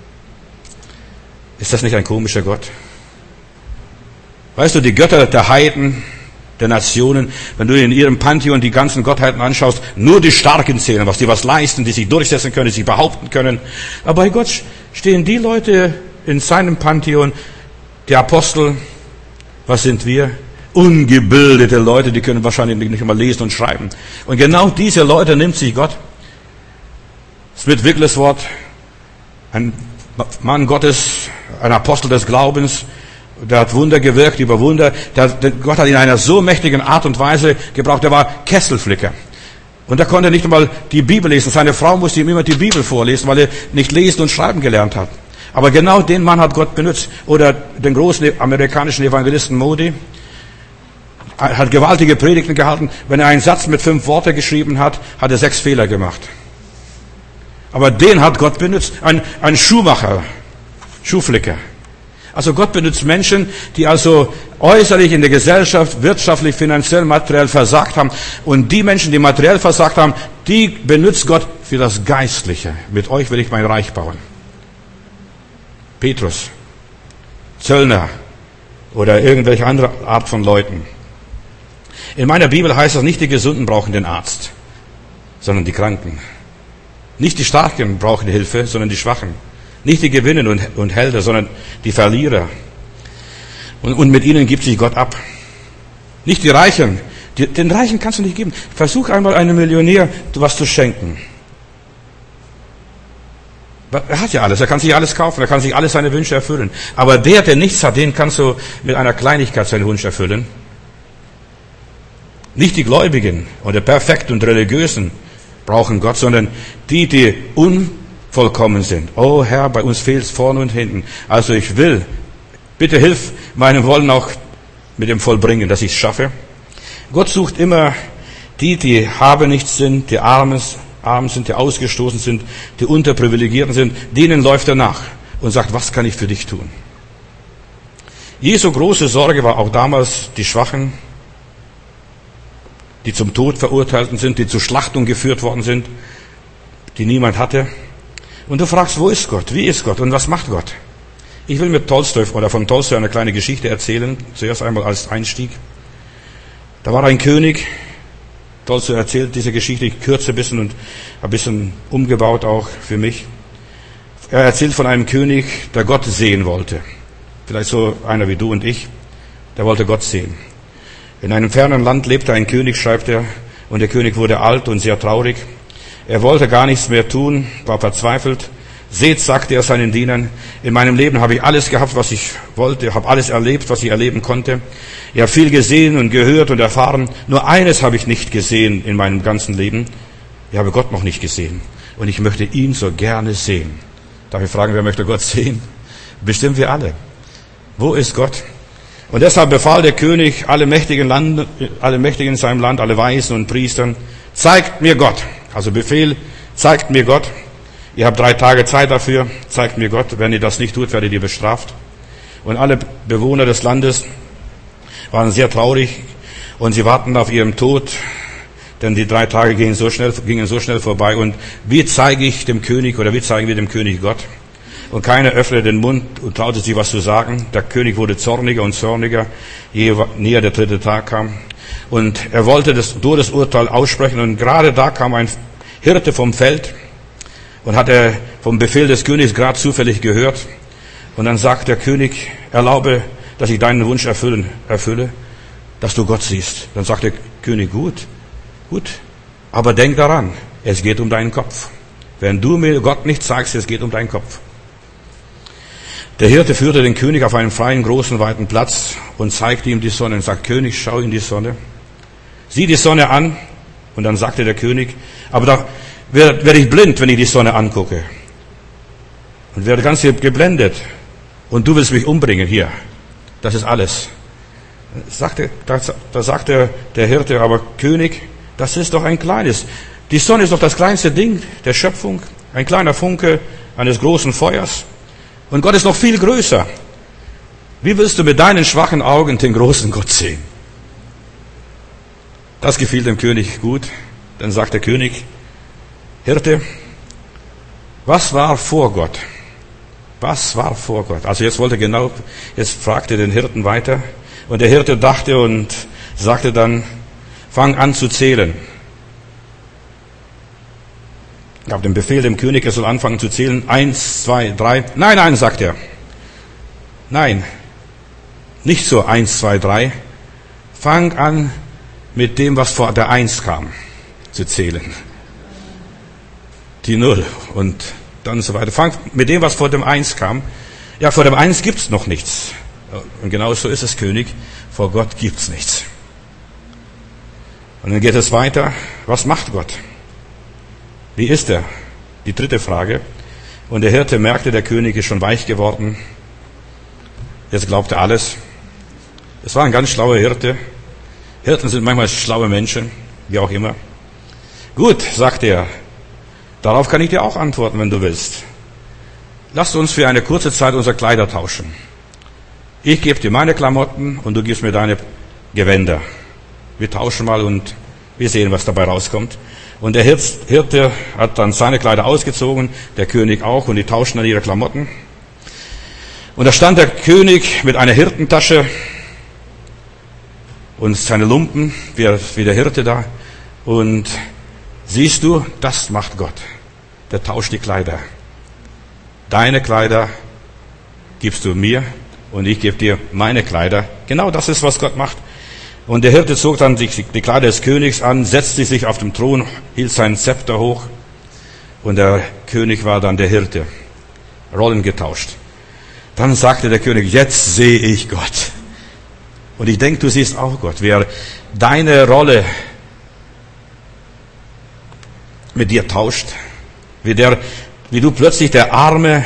Speaker 1: Ist das nicht ein komischer Gott? Weißt du, die Götter der Heiden, der Nationen, wenn du in ihrem Pantheon die ganzen Gottheiten anschaust, nur die Starken zählen, was die was leisten, die sich durchsetzen können, die sich behaupten können. Aber bei Gott stehen die Leute in seinem Pantheon, die Apostel, was sind wir? Ungebildete Leute, die können wahrscheinlich nicht einmal lesen und schreiben. Und genau diese Leute nimmt sich Gott. Smith Wigglesworth, ein Mann Gottes, ein Apostel des Glaubens, der hat Wunder gewirkt über Wunder. Der, der, Gott hat ihn in einer so mächtigen Art und Weise gebraucht, der war Kesselflicker. Und er konnte nicht einmal die Bibel lesen. Seine Frau musste ihm immer die Bibel vorlesen, weil er nicht lesen und schreiben gelernt hat. Aber genau den Mann hat Gott benutzt. Oder den großen amerikanischen Evangelisten Moody. Er hat gewaltige Predigten gehalten. Wenn er einen Satz mit fünf Worten geschrieben hat, hat er sechs Fehler gemacht. Aber den hat Gott benutzt. Ein, ein Schuhmacher, Schuhflicker. Also Gott benutzt Menschen, die also äußerlich in der Gesellschaft, wirtschaftlich, finanziell, materiell versagt haben. Und die Menschen, die materiell versagt haben, die benutzt Gott für das Geistliche. Mit euch will ich mein Reich bauen. Petrus, Zöllner oder irgendwelche andere Art von Leuten. In meiner Bibel heißt es nicht, die Gesunden brauchen den Arzt, sondern die Kranken. Nicht die Starken brauchen Hilfe, sondern die Schwachen. Nicht die Gewinnen und, und Helden, sondern die Verlierer. Und, und mit ihnen gibt sich Gott ab. Nicht die Reichen. Die, den Reichen kannst du nicht geben. Versuch einmal einem Millionär was zu schenken. Er hat ja alles, er kann sich alles kaufen, er kann sich alles seine Wünsche erfüllen. Aber der, der nichts hat, den kannst du mit einer Kleinigkeit seinen Wunsch erfüllen. Nicht die Gläubigen oder Perfekten und Religiösen brauchen Gott, sondern die, die unvollkommen sind. Oh Herr, bei uns fehlt es vorne und hinten. Also ich will, bitte hilf meinem Wollen auch mit dem Vollbringen, dass ich es schaffe. Gott sucht immer die, die habe nichts sind, die Armes, arm sind, die ausgestoßen sind, die Unterprivilegierten sind, denen läuft er nach und sagt, was kann ich für dich tun? Jesu große Sorge war auch damals die Schwachen, die zum Tod verurteilten sind, die zur Schlachtung geführt worden sind, die niemand hatte. Und du fragst, wo ist Gott? Wie ist Gott? Und was macht Gott? Ich will mit Tolstoi oder von Tolstoi eine kleine Geschichte erzählen, zuerst einmal als Einstieg. Da war ein König, Tolstoi erzählt diese Geschichte, ich kürze ein bisschen und ein bisschen umgebaut auch für mich. Er erzählt von einem König, der Gott sehen wollte. Vielleicht so einer wie du und ich, der wollte Gott sehen. In einem fernen Land lebte ein König, schreibt er, und der König wurde alt und sehr traurig. Er wollte gar nichts mehr tun, war verzweifelt. Seht, sagte er seinen Dienern, in meinem Leben habe ich alles gehabt, was ich wollte, habe alles erlebt, was ich erleben konnte. Ich habe viel gesehen und gehört und erfahren. Nur eines habe ich nicht gesehen in meinem ganzen Leben. Ich habe Gott noch nicht gesehen. Und ich möchte ihn so gerne sehen. Darf ich fragen, wer möchte Gott sehen? Bestimmt wir alle. Wo ist Gott? Und deshalb befahl der König alle Mächtigen, Land, alle Mächtigen in seinem Land, alle Weisen und Priestern, zeigt mir Gott. Also Befehl, zeigt mir Gott. Ihr habt drei Tage Zeit dafür, zeigt mir Gott. Wenn ihr das nicht tut, werdet ihr bestraft. Und alle Bewohner des Landes waren sehr traurig und sie warten auf ihren Tod, denn die drei Tage gingen so schnell, gingen so schnell vorbei. Und wie zeige ich dem König oder wie zeigen wir dem König Gott? Und keiner öffnete den Mund und traute sich was zu sagen. Der König wurde zorniger und zorniger, je näher der dritte Tag kam. Und er wollte das Todesurteil aussprechen. Und gerade da kam ein Hirte vom Feld und hat er vom Befehl des Königs gerade zufällig gehört. Und dann sagt der König, erlaube, dass ich deinen Wunsch erfüllen, erfülle, dass du Gott siehst. Dann sagt der König, gut, gut, aber denk daran, es geht um deinen Kopf. Wenn du mir Gott nicht zeigst, es geht um deinen Kopf. Der Hirte führte den König auf einen freien, großen, weiten Platz und zeigte ihm die Sonne und sagt, König, schau in die Sonne. Sieh die Sonne an. Und dann sagte der König, aber da werde werd ich blind, wenn ich die Sonne angucke. Und werde ganz geblendet. Und du willst mich umbringen hier. Das ist alles. Sagte, da, da sagte der Hirte, aber König, das ist doch ein kleines. Die Sonne ist doch das kleinste Ding der Schöpfung. Ein kleiner Funke eines großen Feuers. Und Gott ist noch viel größer. Wie willst du mit deinen schwachen Augen den großen Gott sehen? Das gefiel dem König gut. Dann sagt der König, Hirte, was war vor Gott? Was war vor Gott? Also jetzt wollte genau, jetzt fragte den Hirten weiter. Und der Hirte dachte und sagte dann, fang an zu zählen. Gab den Befehl dem König, er soll anfangen zu zählen. Eins, zwei, drei. Nein, nein, sagt er. Nein, nicht so eins, zwei, drei. Fang an mit dem, was vor der Eins kam, zu zählen. Die Null und dann so weiter. Fang mit dem, was vor dem Eins kam. Ja, vor dem Eins gibt's noch nichts. Und genau so ist es, König. Vor Gott gibt's nichts. Und dann geht es weiter. Was macht Gott? Wie ist er? Die dritte Frage. Und der Hirte merkte, der König ist schon weich geworden. Jetzt glaubt er alles. Es war ein ganz schlauer Hirte. Hirten sind manchmal schlaue Menschen, wie auch immer. Gut, sagt er. Darauf kann ich dir auch antworten, wenn du willst. Lasst uns für eine kurze Zeit unsere Kleider tauschen. Ich gebe dir meine Klamotten und du gibst mir deine Gewänder. Wir tauschen mal und wir sehen, was dabei rauskommt. Und der Hirte hat dann seine Kleider ausgezogen, der König auch, und die tauschten dann ihre Klamotten. Und da stand der König mit einer Hirtentasche und seine Lumpen, wie der Hirte da. Und siehst du, das macht Gott. Der tauscht die Kleider. Deine Kleider gibst du mir und ich gebe dir meine Kleider. Genau das ist, was Gott macht. Und der Hirte zog dann die Kleider des Königs an, setzte sich auf dem Thron, hielt seinen Zepter hoch und der König war dann der Hirte. Rollen getauscht. Dann sagte der König, jetzt sehe ich Gott. Und ich denke, du siehst auch Gott. Wer deine Rolle mit dir tauscht, wie, der, wie du plötzlich der Arme,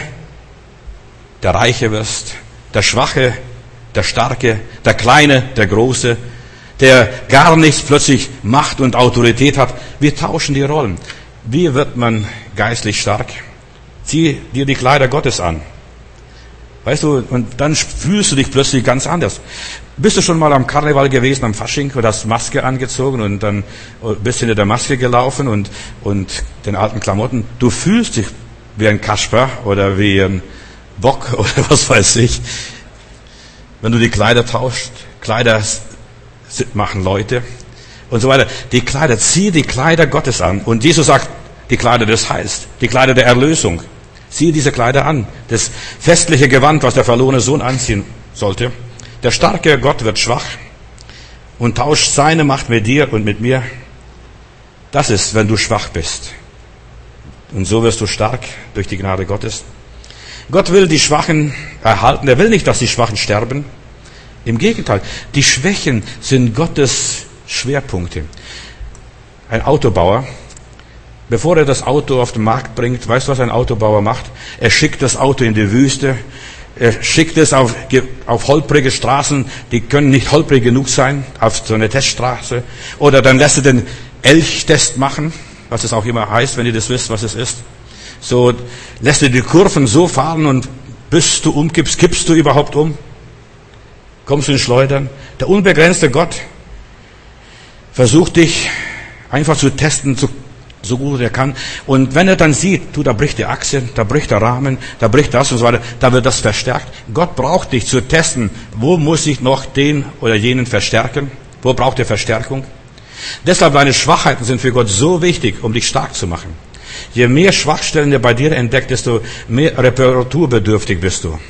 Speaker 1: der Reiche wirst, der Schwache, der Starke, der Kleine, der Große, der gar nichts plötzlich Macht und Autorität hat. Wir tauschen die Rollen. Wie wird man geistlich stark? Zieh dir die Kleider Gottes an. Weißt du, und dann fühlst du dich plötzlich ganz anders. Bist du schon mal am Karneval gewesen, am Fasching, und hast Maske angezogen und dann bist hinter der Maske gelaufen und, und den alten Klamotten? Du fühlst dich wie ein Kasper oder wie ein Bock oder was weiß ich. Wenn du die Kleider tauscht, Kleider machen Leute und so weiter. Die Kleider, zieh die Kleider Gottes an. Und Jesus sagt, die Kleider des Heils, die Kleider der Erlösung. Zieh diese Kleider an. Das festliche Gewand, was der verlorene Sohn anziehen sollte. Der starke Gott wird schwach und tauscht seine Macht mit dir und mit mir. Das ist, wenn du schwach bist. Und so wirst du stark durch die Gnade Gottes. Gott will die Schwachen erhalten. Er will nicht, dass die Schwachen sterben. Im Gegenteil, die Schwächen sind Gottes Schwerpunkte. Ein Autobauer, bevor er das Auto auf den Markt bringt, weißt du, was ein Autobauer macht? Er schickt das Auto in die Wüste. Er schickt es auf, auf holprige Straßen, die können nicht holprig genug sein, auf so eine Teststraße. Oder dann lässt er den Elchtest machen, was es auch immer heißt, wenn ihr das wisst, was es ist. So lässt er die Kurven so fahren und bis du umkippst, kippst du überhaupt um? Kommst du in Schleudern? Der unbegrenzte Gott versucht dich einfach zu testen, zu so gut er kann. Und wenn er dann sieht, du, da bricht die Achse, da bricht der Rahmen, da bricht das und so weiter, da wird das verstärkt. Gott braucht dich zu testen. Wo muss ich noch den oder jenen verstärken? Wo braucht er Verstärkung? Deshalb deine Schwachheiten sind für Gott so wichtig, um dich stark zu machen. Je mehr Schwachstellen er bei dir entdeckt, desto mehr reparaturbedürftig bist du.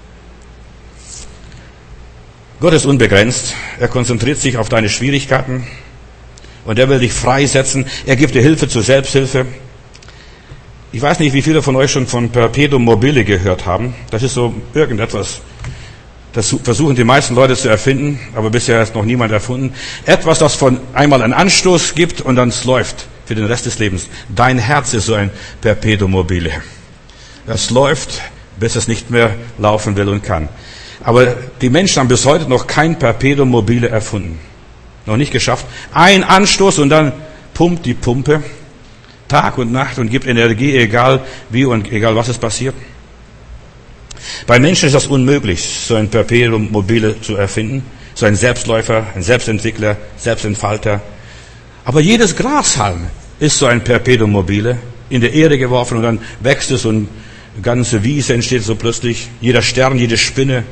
Speaker 1: Gott ist unbegrenzt. Er konzentriert sich auf deine Schwierigkeiten. Und er will dich freisetzen. Er gibt dir Hilfe zur Selbsthilfe. Ich weiß nicht, wie viele von euch schon von Perpetuum mobile gehört haben. Das ist so irgendetwas. Das versuchen die meisten Leute zu erfinden, aber bisher ist noch niemand erfunden. Etwas, das von einmal einen Anstoß gibt und dann es läuft für den Rest des Lebens. Dein Herz ist so ein Perpetuum mobile. Das läuft, bis es nicht mehr laufen will und kann. Aber die Menschen haben bis heute noch kein Perpetuum mobile erfunden. Noch nicht geschafft. Ein Anstoß und dann pumpt die Pumpe Tag und Nacht und gibt Energie, egal wie und egal was es passiert. Bei Menschen ist das unmöglich, so ein Perpetuum mobile zu erfinden. So ein Selbstläufer, ein Selbstentwickler, Selbstentfalter. Aber jedes Grashalm ist so ein Perpetuum mobile, in der Erde geworfen und dann wächst es und eine ganze Wiese entsteht so plötzlich. Jeder Stern, jede Spinne,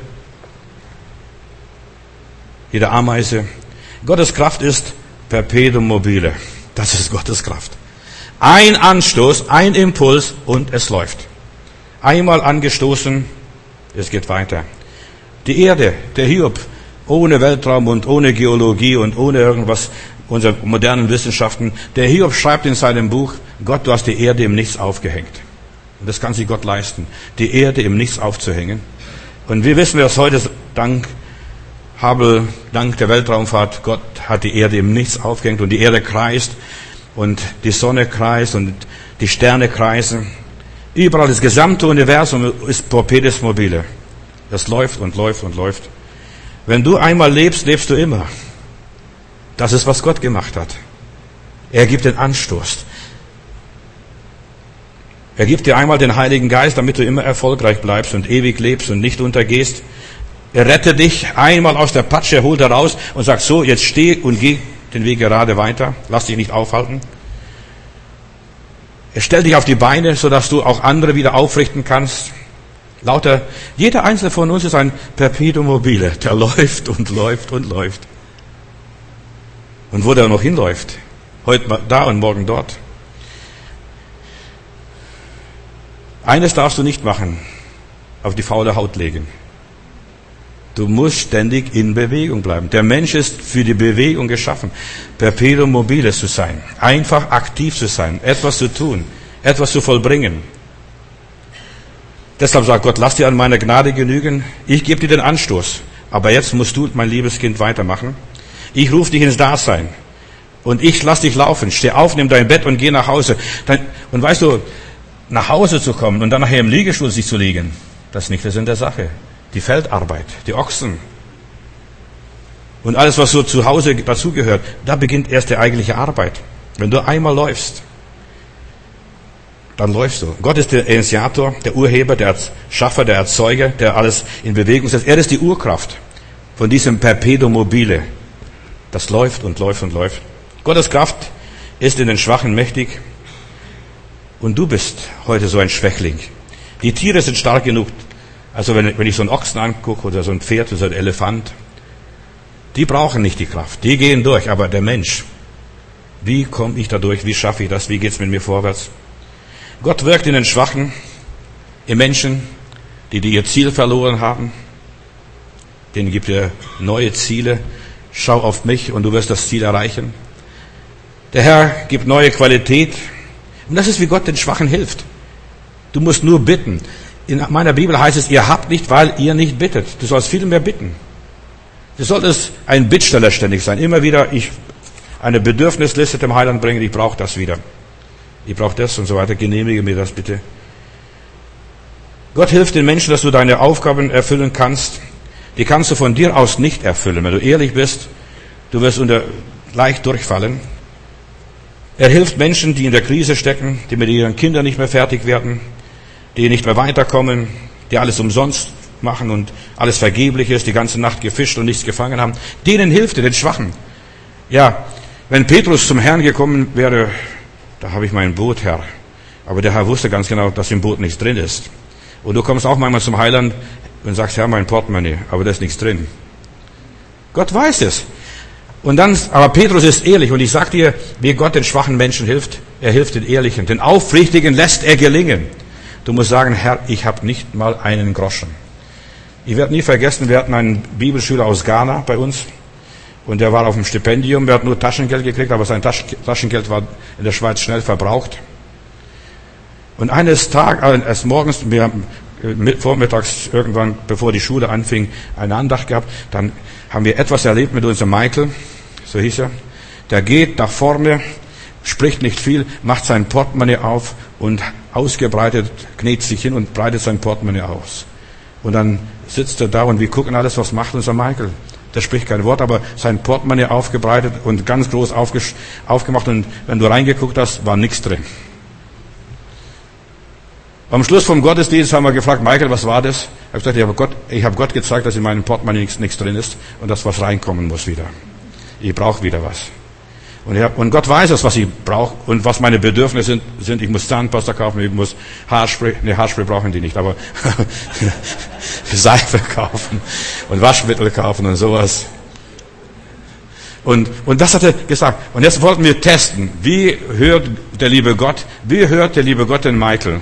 Speaker 1: jede Ameise. Gottes Kraft ist Perpetuum mobile. Das ist Gottes Kraft. Ein Anstoß, ein Impuls und es läuft. Einmal angestoßen, es geht weiter. Die Erde, der Hiob, ohne Weltraum und ohne Geologie und ohne irgendwas unserer modernen Wissenschaften, der Hiob schreibt in seinem Buch, Gott, du hast die Erde im Nichts aufgehängt. Und das kann sich Gott leisten, die Erde im Nichts aufzuhängen. Und wir wissen, dass heute dank Hubble, dank der Weltraumfahrt, Gott hat die Erde im Nichts aufgehängt und die Erde kreist und die Sonne kreist und die Sterne kreisen. Überall das gesamte Universum ist Perpetuum mobile. Das läuft und läuft und läuft. Wenn du einmal lebst, lebst du immer. Das ist, was Gott gemacht hat. Er gibt den Anstoß. Er gibt dir einmal den Heiligen Geist, damit du immer erfolgreich bleibst und ewig lebst und nicht untergehst. Er rettet dich einmal aus der Patsche, holt er raus und sagt so, jetzt steh und geh den Weg gerade weiter. Lass dich nicht aufhalten. Er stellt dich auf die Beine, sodass du auch andere wieder aufrichten kannst. Lauter, jeder einzelne von uns ist ein Perpetuum mobile. Der läuft und läuft und läuft. Und wo der noch hinläuft, heute da und morgen dort. Eines darfst du nicht machen, auf die faule Haut legen. Du musst ständig in Bewegung bleiben. Der Mensch ist für die Bewegung geschaffen, Perpetuum mobile zu sein, einfach aktiv zu sein, etwas zu tun, etwas zu vollbringen. Deshalb sagt Gott, lass dir an meiner Gnade genügen. Ich gebe dir den Anstoß. Aber jetzt musst du, mein liebes Kind, weitermachen. Ich rufe dich ins Dasein. Und ich lass dich laufen. Steh auf, nimm dein Bett und geh nach Hause. Und weißt du, nach Hause zu kommen und dann nachher im Liegestuhl sich zu legen, das ist nicht der Sinn der Sache. Die Feldarbeit, die Ochsen und alles, was so zu Hause dazugehört, da beginnt erst die eigentliche Arbeit. Wenn du einmal läufst, dann läufst du. Gott ist der Initiator, der Urheber, der Schaffer, der Erzeuger, der alles in Bewegung setzt. Er ist die Urkraft von diesem Perpetuum mobile. Das läuft und läuft und läuft. Gottes Kraft ist in den Schwachen mächtig. Und du bist heute so ein Schwächling. Die Tiere sind stark genug. Also wenn, wenn ich so einen Ochsen angucke oder so ein Pferd oder so ein Elefant, die brauchen nicht die Kraft. Die gehen durch. Aber der Mensch, wie komme ich da durch? Wie schaffe ich das? Wie geht's mit mir vorwärts? Gott wirkt in den Schwachen, in Menschen, die, die ihr Ziel verloren haben. Denen gibt er neue Ziele. Schau auf mich und du wirst das Ziel erreichen. Der Herr gibt neue Qualität. Und das ist, wie Gott den Schwachen hilft. Du musst nur bitten. In meiner Bibel heißt es, ihr habt nicht, weil ihr nicht bittet. Du sollst viel mehr bitten. Du solltest ein Bittsteller ständig sein. Immer wieder ich eine Bedürfnisliste dem Heiland bringen. Ich brauche das wieder. Ich brauche das und so weiter. Genehmige mir das bitte. Gott hilft den Menschen, dass du deine Aufgaben erfüllen kannst. Die kannst du von dir aus nicht erfüllen. Wenn du ehrlich bist, du wirst unter leicht durchfallen. Er hilft Menschen, die in der Krise stecken, die mit ihren Kindern nicht mehr fertig werden, die nicht mehr weiterkommen, die alles umsonst machen und alles vergeblich ist, die ganze Nacht gefischt und nichts gefangen haben. Denen hilft er, den Schwachen. Ja, wenn Petrus zum Herrn gekommen wäre, da habe ich mein Boot, Herr. Aber der Herr wusste ganz genau, dass im Boot nichts drin ist. Und du kommst auch manchmal zum Heiland und sagst, Herr, mein Portemonnaie, aber da ist nichts drin. Gott weiß es. Und dann, aber Petrus ist ehrlich und ich sag dir, wie Gott den schwachen Menschen hilft, er hilft den Ehrlichen, den Aufrichtigen lässt er gelingen. Du musst sagen, Herr, ich habe nicht mal einen Groschen. Ich werde nie vergessen, wir hatten einen Bibelschüler aus Ghana bei uns und der war auf dem Stipendium, der hat nur Taschengeld gekriegt, aber sein Taschengeld war in der Schweiz schnell verbraucht. Und eines Tages, erst morgens, wir haben vormittags irgendwann, bevor die Schule anfing, eine Andacht gehabt, dann haben wir etwas erlebt mit unserem Michael, so hieß er. Der geht nach vorne, spricht nicht viel, macht sein Portemonnaie auf und ausgebreitet, kniet sich hin und breitet sein Portemonnaie aus. Und dann sitzt er da und wir gucken alles, was macht unser Michael. Der spricht kein Wort, aber sein Portemonnaie aufgebreitet und ganz groß aufgemacht und wenn du reingeguckt hast, war nichts drin. Am Schluss vom Gottesdienst haben wir gefragt, Michael, was war das? Er hat gesagt, ich habe Gott, ich habe Gott gezeigt, dass in meinem Portemonnaie nichts, nichts drin ist und dass was reinkommen muss wieder. Ich brauche wieder was. Und, ich hab, und Gott weiß es, was ich brauche und was meine Bedürfnisse sind. sind. Ich muss Zahnpasta kaufen, ich muss Haarspray, ne, Haarspray brauchen die nicht, aber Seife kaufen und Waschmittel kaufen und sowas. Und, und das hat er gesagt. Und jetzt wollten wir testen, wie hört der liebe Gott, wie hört der liebe Gott den Michael?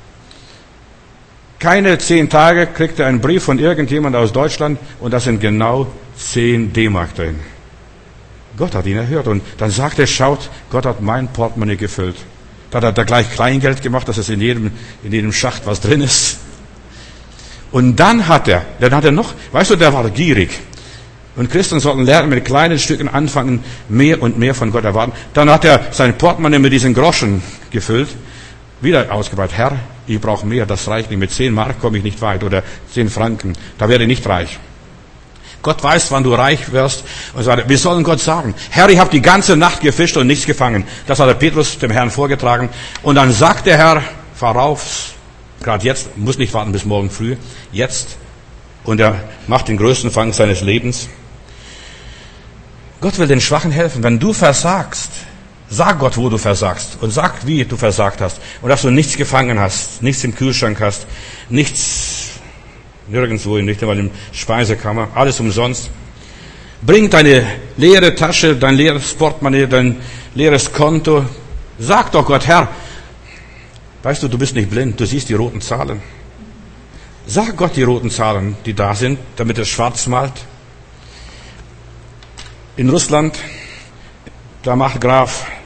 Speaker 1: Keine zehn Tage kriegt er einen Brief von irgendjemand aus Deutschland und da sind genau zehn D-Mark drin. Gott hat ihn erhört und dann sagt er, schaut, Gott hat mein Portemonnaie gefüllt. Da hat er gleich Kleingeld gemacht, dass es in jedem, in jedem Schacht was drin ist. Und dann hat er, dann hat er noch, weißt du, der war gierig. Und Christen sollten lernen, mit kleinen Stücken anfangen, mehr und mehr von Gott erwarten. Dann hat er sein Portemonnaie mit diesen Groschen gefüllt, wieder ausgebreitet. Herr, ich brauche mehr, das reicht nicht. Mit zehn Mark komme ich nicht weit oder zehn Franken, da werde ich nicht reich. Gott weiß, wann du reich wirst. Und sagt, wir sollen Gott sagen, Herr, ich habe die ganze Nacht gefischt und nichts gefangen. Das hat der Petrus dem Herrn vorgetragen. Und dann sagt der Herr, fahr rauf, gerade jetzt, muss nicht warten bis morgen früh, jetzt. Und er macht den größten Fang seines Lebens. Gott will den Schwachen helfen. Wenn du versagst, sag Gott, wo du versagst und sag, wie du versagt hast und dass du nichts gefangen hast, nichts im Kühlschrank hast, nichts, nirgendwo, nicht einmal im Speisekammer, alles umsonst. Bring deine leere Tasche, dein leeres Portemonnaie, dein leeres Konto. Sag doch Gott, Herr, weißt du, du bist nicht blind, du siehst die roten Zahlen. Sag Gott die roten Zahlen, die da sind, damit er schwarz malt. In Russland, da macht Graf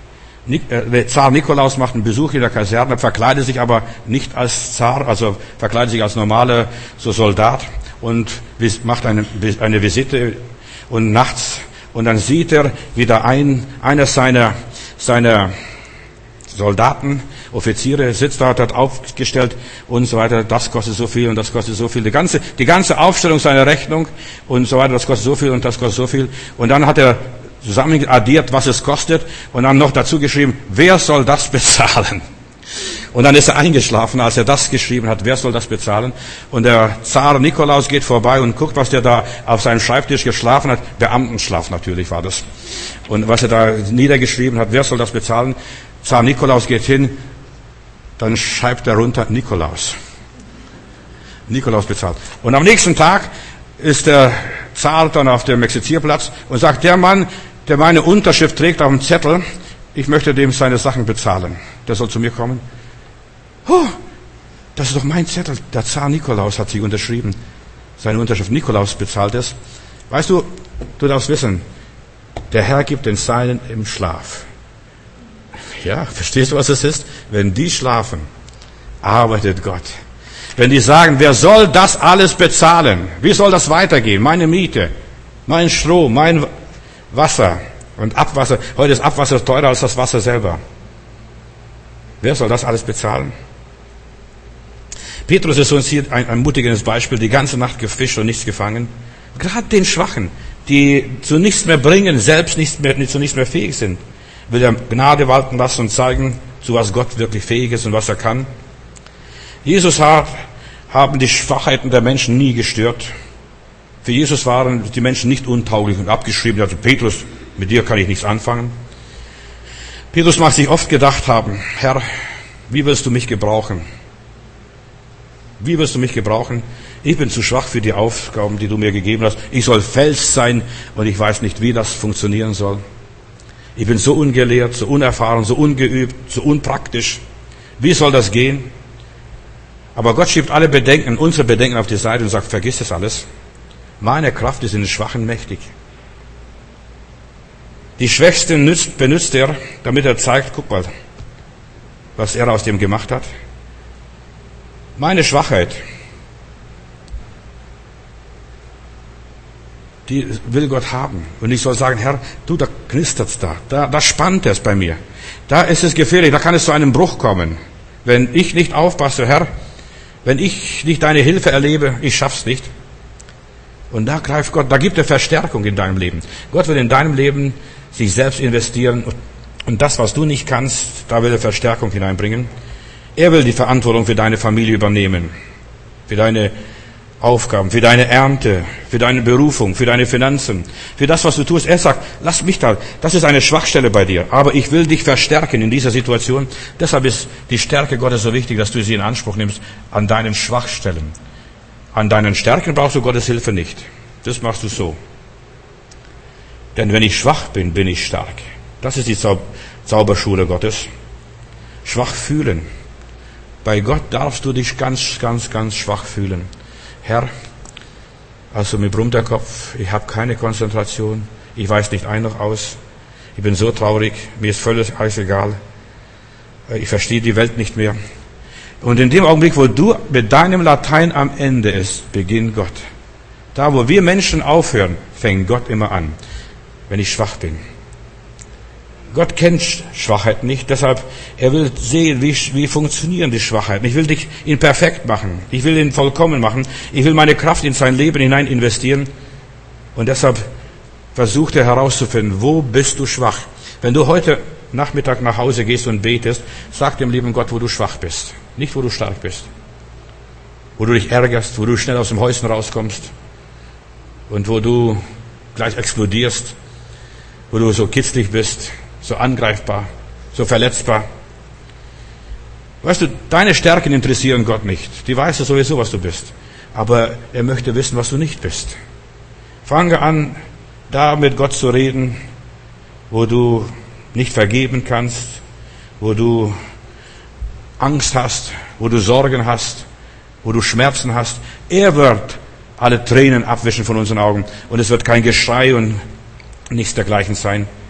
Speaker 1: Der Zar Nikolaus macht einen Besuch in der Kaserne, verkleidet sich aber nicht als Zar, also verkleidet sich als normaler so Soldat und macht eine, eine Visite und nachts, und dann sieht er, wie da ein, einer seiner, seiner Soldaten, Offiziere sitzt da, hat aufgestellt und so weiter, das kostet so viel und das kostet so viel. Die ganze, die ganze Aufstellung seiner Rechnung und so weiter, das kostet so viel und das kostet so viel. Und dann hat er zusammen addiert, was es kostet, und dann noch dazu geschrieben, wer soll das bezahlen? Und dann ist er eingeschlafen, als er das geschrieben hat, wer soll das bezahlen? Und der Zar Nikolaus geht vorbei und guckt, was der da auf seinem Schreibtisch geschlafen hat. Beamtenschlaf natürlich war das. Und was er da niedergeschrieben hat, wer soll das bezahlen? Zar Nikolaus geht hin, dann schreibt er runter Nikolaus. Nikolaus bezahlt. Und am nächsten Tag ist der Zar dann auf dem Exerzierplatz und sagt, der Mann, der meine Unterschrift trägt auf dem Zettel, ich möchte dem seine Sachen bezahlen. Der soll zu mir kommen. Oh, das ist doch mein Zettel. Der Zar Nikolaus hat sich unterschrieben. Seine Unterschrift Nikolaus bezahlt es. Weißt du, du darfst wissen, der Herr gibt den Seinen im Schlaf. Ja, verstehst du, was es ist? Wenn die schlafen, arbeitet Gott. Wenn die sagen, wer soll das alles bezahlen? Wie soll das weitergehen? Meine Miete, mein Strom, mein Wasser und Abwasser. Heute ist Abwasser teurer als das Wasser selber. Wer soll das alles bezahlen? Petrus ist uns hier ein ermutigendes Beispiel, die ganze Nacht gefischt und nichts gefangen. Gerade den Schwachen, die zu nichts mehr bringen, selbst nichts mehr, zu nichts mehr fähig sind, will er Gnade walten lassen und zeigen, zu was Gott wirklich fähig ist und was er kann. Jesus hat, haben die Schwachheiten der Menschen nie gestört. Für Jesus waren die Menschen nicht untauglich und abgeschrieben. Also Petrus, mit dir kann ich nichts anfangen. Petrus mag sich oft gedacht haben, Herr, wie willst du mich gebrauchen? Wie willst du mich gebrauchen? Ich bin zu schwach für die Aufgaben, die du mir gegeben hast. Ich soll Fels sein und ich weiß nicht, wie das funktionieren soll. Ich bin so ungelehrt, so unerfahren, so ungeübt, so unpraktisch. Wie soll das gehen? Aber Gott schiebt alle Bedenken, unsere Bedenken auf die Seite und sagt, vergiss das alles. Meine Kraft ist in den Schwachen mächtig. Die Schwächsten nützt, benutzt er, damit er zeigt, guck mal, was er aus dem gemacht hat. Meine Schwachheit, die will Gott haben. Und ich soll sagen, Herr, du, da knistert's da, da, da spannt es bei mir. Da ist es gefährlich, da kann es zu einem Bruch kommen. Wenn ich nicht aufpasse, Herr, wenn ich nicht deine Hilfe erlebe, ich schaff's nicht. Und da greift Gott, da gibt er Verstärkung in deinem Leben. Gott will in deinem Leben sich selbst investieren und das, was du nicht kannst, da will er Verstärkung hineinbringen. Er will die Verantwortung für deine Familie übernehmen, für deine Aufgaben, für deine Ernte, für deine Berufung, für deine Finanzen, für das, was du tust. Er sagt, lass mich da, das ist eine Schwachstelle bei dir, aber ich will dich verstärken in dieser Situation. Deshalb ist die Stärke Gottes so wichtig, dass du sie in Anspruch nimmst an deinen Schwachstellen. An deinen Stärken brauchst du Gottes Hilfe nicht. Das machst du so. Denn wenn ich schwach bin, bin ich stark. Das ist die Zau- Zauberschule Gottes. Schwach fühlen. Bei Gott darfst du dich ganz, ganz, ganz schwach fühlen. Herr, also mir brummt der Kopf, ich habe keine Konzentration, ich weiß nicht ein noch aus, ich bin so traurig, mir ist völlig alles egal, ich verstehe die Welt nicht mehr. Und in dem Augenblick, wo du mit deinem Latein am Ende ist, beginnt Gott. Da, wo wir Menschen aufhören, fängt Gott immer an, wenn ich schwach bin. Gott kennt Schwachheit nicht, deshalb, er will sehen, wie, wie funktionieren die Schwachheiten. Ich will dich ihn perfekt machen. Ich will ihn vollkommen machen. Ich will meine Kraft in sein Leben hinein investieren. Und deshalb versucht er herauszufinden, wo bist du schwach? Wenn du heute Nachmittag nach Hause gehst und betest, sag dem lieben Gott, wo du schwach bist. Nicht, wo du stark bist. Wo du dich ärgerst, wo du schnell aus dem Häuschen rauskommst. Und wo du gleich explodierst. Wo du so kitzlig bist. So angreifbar, so verletzbar. Weißt du, deine Stärken interessieren Gott nicht. Die weiß er sowieso, was du bist. Aber er möchte wissen, was du nicht bist. Fange an, da mit Gott zu reden, wo du nicht vergeben kannst, wo du Angst hast, wo du Sorgen hast, wo du Schmerzen hast. Er wird alle Tränen abwischen von unseren Augen. Und es wird kein Geschrei und nichts dergleichen sein.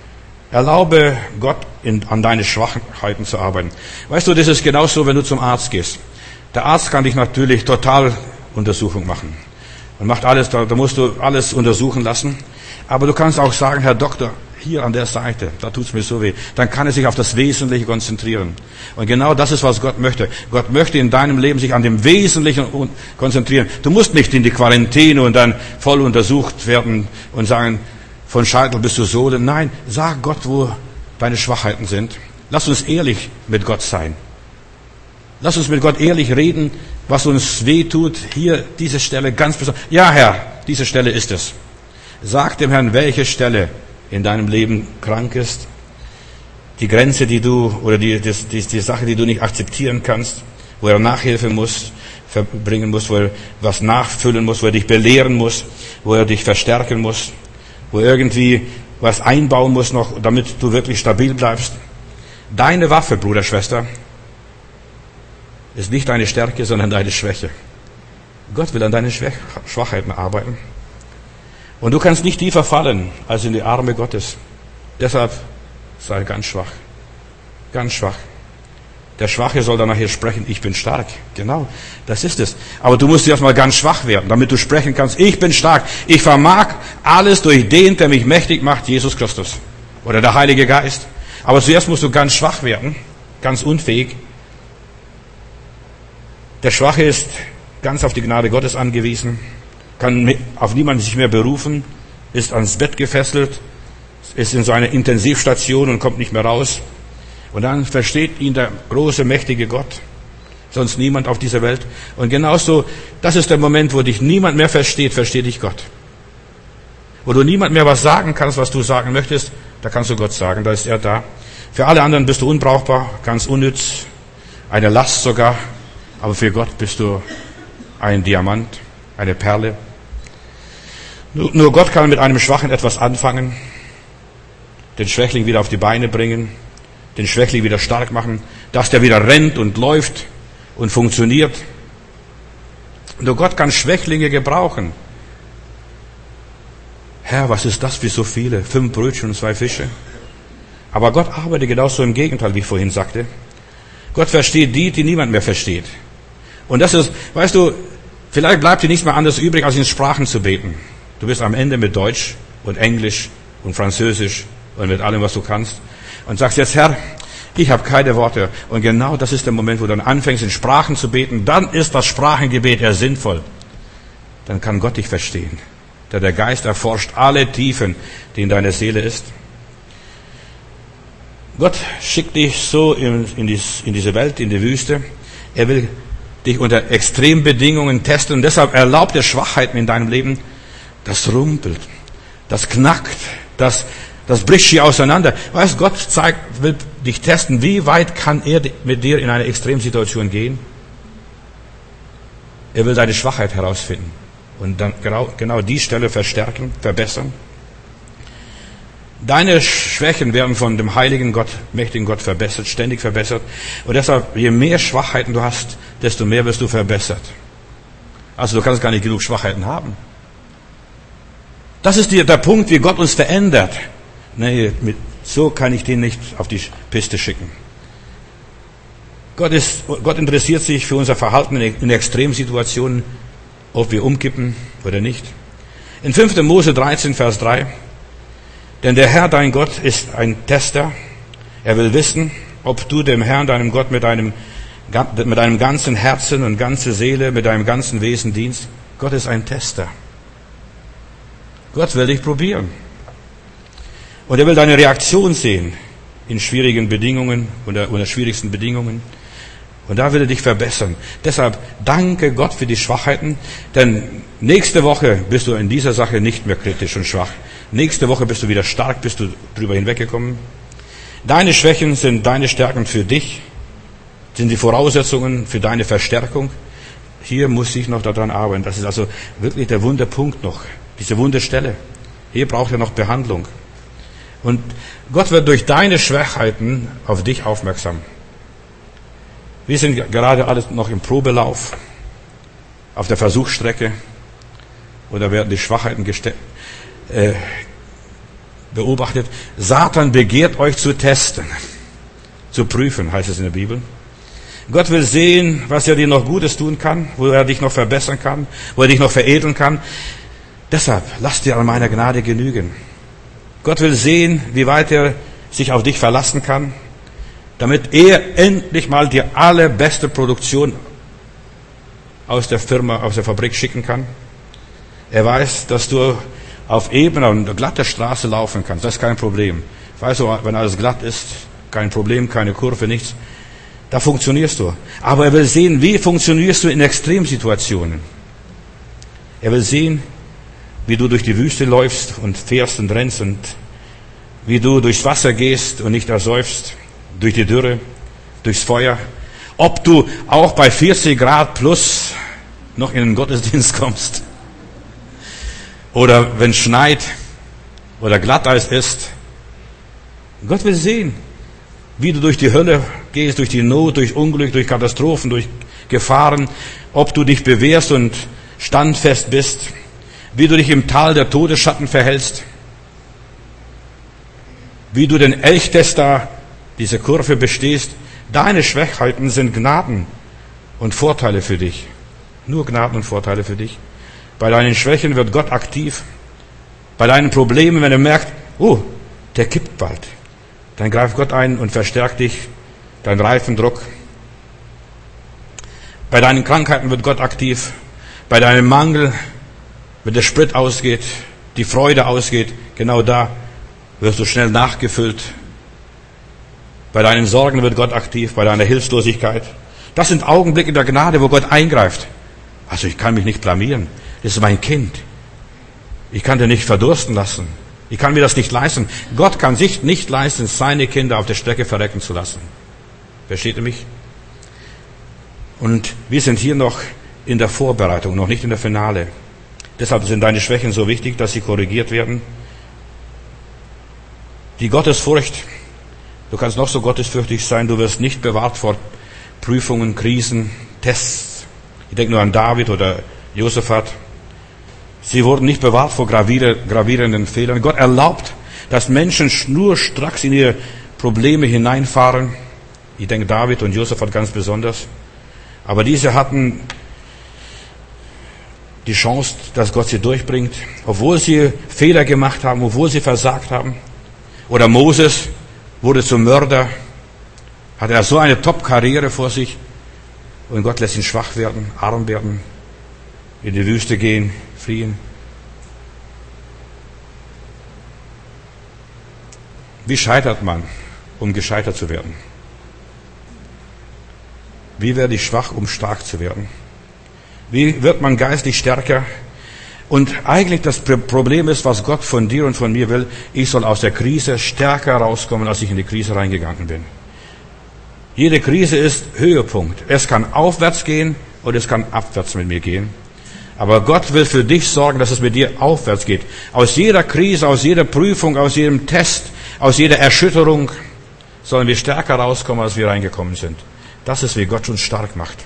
Speaker 1: Erlaube Gott, in, an deine Schwachheiten zu arbeiten. Weißt du, das ist genauso, wenn du zum Arzt gehst. Der Arzt kann dich natürlich total Untersuchung machen. Und macht alles, da, da musst du alles untersuchen lassen. Aber du kannst auch sagen, Herr Doktor, hier an der Seite, da tut's mir so weh. Dann kann er sich auf das Wesentliche konzentrieren. Und genau das ist, was Gott möchte. Gott möchte in deinem Leben sich an dem Wesentlichen konzentrieren. Du musst nicht in die Quarantäne und dann voll untersucht werden und sagen, von Scheitel bis zur Sohle. Nein, sag Gott, wo deine Schwachheiten sind. Lass uns ehrlich mit Gott sein. Lass uns mit Gott ehrlich reden, was uns weh tut. Hier, diese Stelle ganz besonders. Ja, Herr, diese Stelle ist es. Sag dem Herrn, welche Stelle in deinem Leben krank ist. Die Grenze, die du, oder die, die, die, die Sache, die du nicht akzeptieren kannst, wo er Nachhilfe muss, verbringen muss, wo er was nachfüllen muss, wo er dich belehren muss, wo er dich verstärken muss, wo er irgendwie was einbauen muss noch, damit du wirklich stabil bleibst. Deine Waffe, Bruder, Schwester, ist nicht deine Stärke, sondern deine Schwäche. Gott will an deinen Schwachheiten arbeiten. Und du kannst nicht tiefer fallen als in die Arme Gottes. Deshalb sei ganz schwach. Ganz schwach. Der Schwache soll dann nachher sprechen, ich bin stark. Genau, das ist es. Aber du musst erstmal ganz schwach werden, damit du sprechen kannst, ich bin stark. Ich vermag alles durch den, der mich mächtig macht, Jesus Christus. Oder der Heilige Geist. Aber zuerst musst du ganz schwach werden, ganz unfähig. Der Schwache ist ganz auf die Gnade Gottes angewiesen, kann auf niemanden sich mehr berufen, ist ans Bett gefesselt, ist in so einer Intensivstation und kommt nicht mehr raus. Und dann versteht ihn der große, mächtige Gott, sonst niemand auf dieser Welt. Und genauso, das ist der Moment, wo dich niemand mehr versteht, versteht dich Gott. Wo du niemand mehr was sagen kannst, was du sagen möchtest, da kannst du Gott sagen, da ist er da. Für alle anderen bist du unbrauchbar, ganz unnütz, eine Last sogar, aber für Gott bist du ein Diamant, eine Perle. Nur Gott kann mit einem Schwachen etwas anfangen, den Schwächling wieder auf die Beine bringen, den Schwächling wieder stark machen, dass der wieder rennt und läuft und funktioniert. Nur Gott kann Schwächlinge gebrauchen. Herr, was ist das für so viele? Fünf Brötchen und zwei Fische. Aber Gott arbeitet genauso im Gegenteil, wie ich vorhin sagte. Gott versteht die, die niemand mehr versteht. Und das ist, weißt du, vielleicht bleibt dir nichts mehr anderes übrig, als in Sprachen zu beten. Du bist am Ende mit Deutsch und Englisch und Französisch und mit allem, was du kannst. Und sagst jetzt, Herr, ich habe keine Worte. Und genau das ist der Moment, wo du dann anfängst, in Sprachen zu beten. Dann ist das Sprachengebet ja sinnvoll. Dann kann Gott dich verstehen. Denn der Geist erforscht alle Tiefen, die in deiner Seele ist. Gott schickt dich so in, in, dies, in diese Welt, in die Wüste. Er will dich unter Extrembedingungen testen. Und deshalb erlaubt er Schwachheiten in deinem Leben. Das rumpelt, das knackt, das, das bricht hier auseinander. Weißt, Gott zeigt, will dich testen, wie weit kann er mit dir in eine Extremsituation gehen? Er will deine Schwachheit herausfinden und dann genau, genau die Stelle verstärken, verbessern. Deine Schwächen werden von dem heiligen Gott, mächtigen Gott verbessert, ständig verbessert. Und deshalb, je mehr Schwachheiten du hast, desto mehr wirst du verbessert. Also du kannst gar nicht genug Schwachheiten haben. Das ist der Punkt, wie Gott uns verändert. Nee, mit, so kann ich den nicht auf die Piste schicken. Gott, ist, Gott interessiert sich für unser Verhalten in Extremsituationen, ob wir umkippen oder nicht. In fünfter Mose dreizehn, Vers drei. Denn der Herr, dein Gott, ist ein Tester. Er will wissen, ob du dem Herrn, deinem Gott, mit deinem, mit deinem ganzen Herzen und ganze Seele, mit deinem ganzen Wesen dienst. Gott ist ein Tester. Gott will dich probieren. Und er will deine Reaktion sehen in schwierigen Bedingungen, unter, unter schwierigsten Bedingungen. Und da will er dich verbessern. Deshalb danke Gott für die Schwachheiten, denn nächste Woche bist du in dieser Sache nicht mehr kritisch und schwach. Nächste Woche bist du wieder stark, bist du drüber hinweggekommen. Deine Schwächen sind deine Stärken für dich, sind die Voraussetzungen für deine Verstärkung. Hier muss ich noch daran arbeiten. Das ist also wirklich der Wunderpunkt noch, diese Wunderstelle. Hier braucht er noch Behandlung. Und Gott wird durch deine Schwachheiten auf dich aufmerksam. Wir sind gerade alles noch im Probelauf, auf der Versuchsstrecke, oder werden die Schwachheiten geste- äh, beobachtet, Satan begehrt euch zu testen, zu prüfen, heißt es in der Bibel. Gott will sehen, was er dir noch Gutes tun kann, wo er dich noch verbessern kann, wo er dich noch veredeln kann. Deshalb, lass dir an meiner Gnade genügen. Gott will sehen, wie weit er sich auf dich verlassen kann, damit er endlich mal die allerbeste Produktion aus der Firma, aus der Fabrik schicken kann. Er weiß, dass du auf ebener und glatter Straße laufen kannst. Das ist kein Problem. Weißt du, wenn alles glatt ist, kein Problem, keine Kurve, nichts. Da funktionierst du. Aber er will sehen, wie funktionierst du in Extremsituationen. Er will sehen, wie du durch die Wüste läufst und fährst und rennst und wie du durchs Wasser gehst und nicht ersäufst, durch die Dürre, durchs Feuer. Ob du auch bei vierzig Grad plus noch in den Gottesdienst kommst. Oder wenn es schneit oder Glatteis ist. Gott will sehen, wie du durch die Hölle gehst, durch die Not, durch Unglück, durch Katastrophen, durch Gefahren, ob du dich bewährst und standfest bist, wie du dich im Tal der Todesschatten verhältst, wie du den Elchtest da, diese Kurve bestehst. Deine Schwachheiten sind Gnaden und Vorteile für dich. Nur Gnaden und Vorteile für dich. Bei deinen Schwächen wird Gott aktiv. Bei deinen Problemen, wenn er merkt, oh, der kippt bald, dann greift Gott ein und verstärkt dich, dein Reifendruck. Bei deinen Krankheiten wird Gott aktiv. Bei deinem Mangel, wenn der Sprit ausgeht, die Freude ausgeht, genau da wirst du schnell nachgefüllt. Bei deinen Sorgen wird Gott aktiv, bei deiner Hilflosigkeit. Das sind Augenblicke der Gnade, wo Gott eingreift. Also ich kann mich nicht blamieren. Das ist mein Kind. Ich kann dir nicht verdursten lassen. Ich kann mir das nicht leisten. Gott kann sich nicht leisten, seine Kinder auf der Strecke verrecken zu lassen. Versteht ihr mich? Und wir sind hier noch in der Vorbereitung, noch nicht in der Finale. Deshalb sind deine Schwächen so wichtig, dass sie korrigiert werden. Die Gottesfurcht, du kannst noch so gottesfürchtig sein, du wirst nicht bewahrt vor Prüfungen, Krisen, Tests. Ich denke nur an David oder Josaphat. Sie wurden nicht bewahrt vor gravierenden Fehlern. Gott erlaubt, dass Menschen schnurstracks in ihre Probleme hineinfahren. Ich denke David und Josaphat ganz besonders. Aber diese hatten die Chance, dass Gott sie durchbringt, obwohl sie Fehler gemacht haben, obwohl sie versagt haben. Oder Moses wurde zum Mörder, hatte er so eine Top-Karriere vor sich und Gott lässt ihn schwach werden, arm werden, in die Wüste gehen, fliehen. Wie scheitert man, um gescheitert zu werden? Wie werde ich schwach, um stark zu werden? Wie wird man geistlich stärker? Und eigentlich das Problem ist, was Gott von dir und von mir will, ich soll aus der Krise stärker rauskommen, als ich in die Krise reingegangen bin. Jede Krise ist Höhepunkt. Es kann aufwärts gehen und es kann abwärts mit mir gehen. Aber Gott will für dich sorgen, dass es mit dir aufwärts geht. Aus jeder Krise, aus jeder Prüfung, aus jedem Test, aus jeder Erschütterung sollen wir stärker rauskommen, als wir reingekommen sind. Das ist, wie Gott uns stark macht.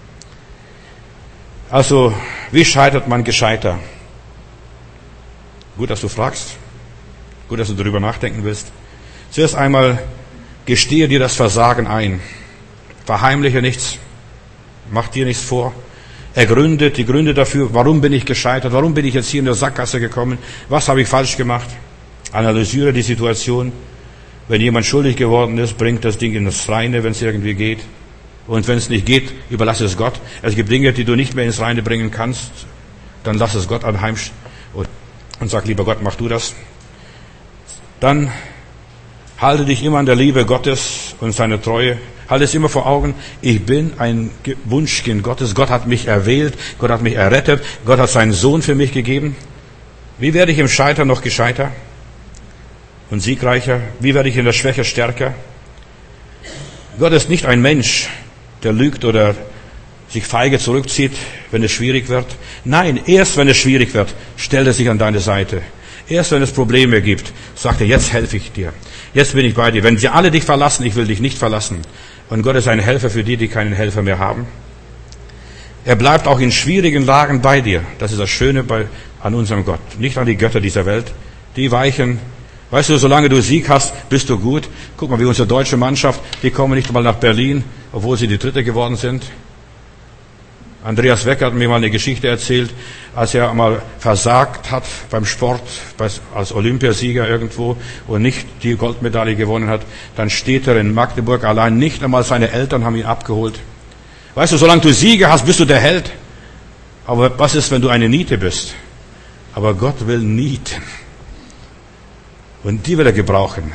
Speaker 1: Also, wie scheitert man gescheiter? Gut, dass du fragst. Gut, dass du darüber nachdenken willst. Zuerst einmal, gestehe dir das Versagen ein. Verheimliche nichts. Mach dir nichts vor. Ergründe die Gründe dafür, warum bin ich gescheitert, warum bin ich jetzt hier in der Sackgasse gekommen, was habe ich falsch gemacht. Analysiere die Situation. Wenn jemand schuldig geworden ist, bringt das Ding ins Reine, wenn es irgendwie geht. Und wenn es nicht geht, überlasse es Gott. Es gibt Dinge, die du nicht mehr ins Reine bringen kannst, dann lass es Gott anheim und sag, lieber Gott, mach du das. Dann halte dich immer an der Liebe Gottes und seine Treue. Halte es immer vor Augen, ich bin ein Wunschkind Gottes. Gott hat mich erwählt, Gott hat mich errettet, Gott hat seinen Sohn für mich gegeben. Wie werde ich im Scheitern noch gescheiter und siegreicher? Wie werde ich in der Schwäche stärker? Gott ist nicht ein Mensch, der lügt oder sich feige zurückzieht, wenn es schwierig wird. Nein, erst wenn es schwierig wird, stellt er sich an deine Seite. Erst wenn es Probleme gibt, sagt er, jetzt helfe ich dir. Jetzt bin ich bei dir. Wenn sie alle dich verlassen, ich will dich nicht verlassen. Und Gott ist ein Helfer für die, die keinen Helfer mehr haben. Er bleibt auch in schwierigen Lagen bei dir. Das ist das Schöne bei, an unserem Gott. Nicht an die Götter dieser Welt. Die weichen Weißt du, solange du Sieg hast, bist du gut. Guck mal, wie unsere deutsche Mannschaft, die kommen nicht mal nach Berlin, obwohl sie die Dritte geworden sind. Andreas Wecker hat mir mal eine Geschichte erzählt, als er mal versagt hat beim Sport, als Olympiasieger irgendwo und nicht die Goldmedaille gewonnen hat, dann steht er in Magdeburg allein, nicht einmal seine Eltern haben ihn abgeholt. Weißt du, solange du Siege hast, bist du der Held. Aber was ist, wenn du eine Niete bist? Aber Gott will Nieten. Und die will er gebrauchen.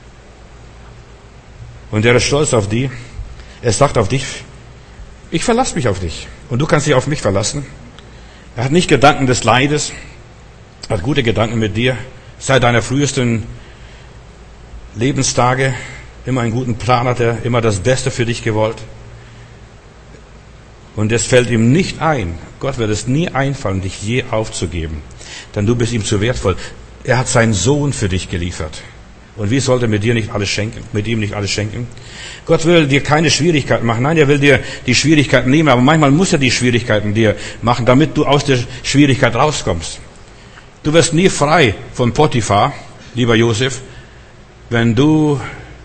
Speaker 1: Und er ist stolz auf die. Er sagt auf dich, ich verlasse mich auf dich. Und du kannst dich auf mich verlassen. Er hat nicht Gedanken des Leides. Er hat gute Gedanken mit dir. Seit deiner frühesten Lebenstage immer einen guten Plan hat er, immer das Beste für dich gewollt. Und es fällt ihm nicht ein, Gott wird es nie einfallen, dich je aufzugeben. Denn du bist ihm zu wertvoll. Er hat seinen Sohn für dich geliefert. Und wie sollte er mit dir nicht alles schenken, mit ihm nicht alles schenken? Gott will dir keine Schwierigkeiten machen. Nein, er will dir die Schwierigkeiten nehmen. Aber manchmal muss er die Schwierigkeiten dir machen, damit du aus der Schwierigkeit rauskommst. Du wirst nie frei von Potiphar, lieber Josef, wenn du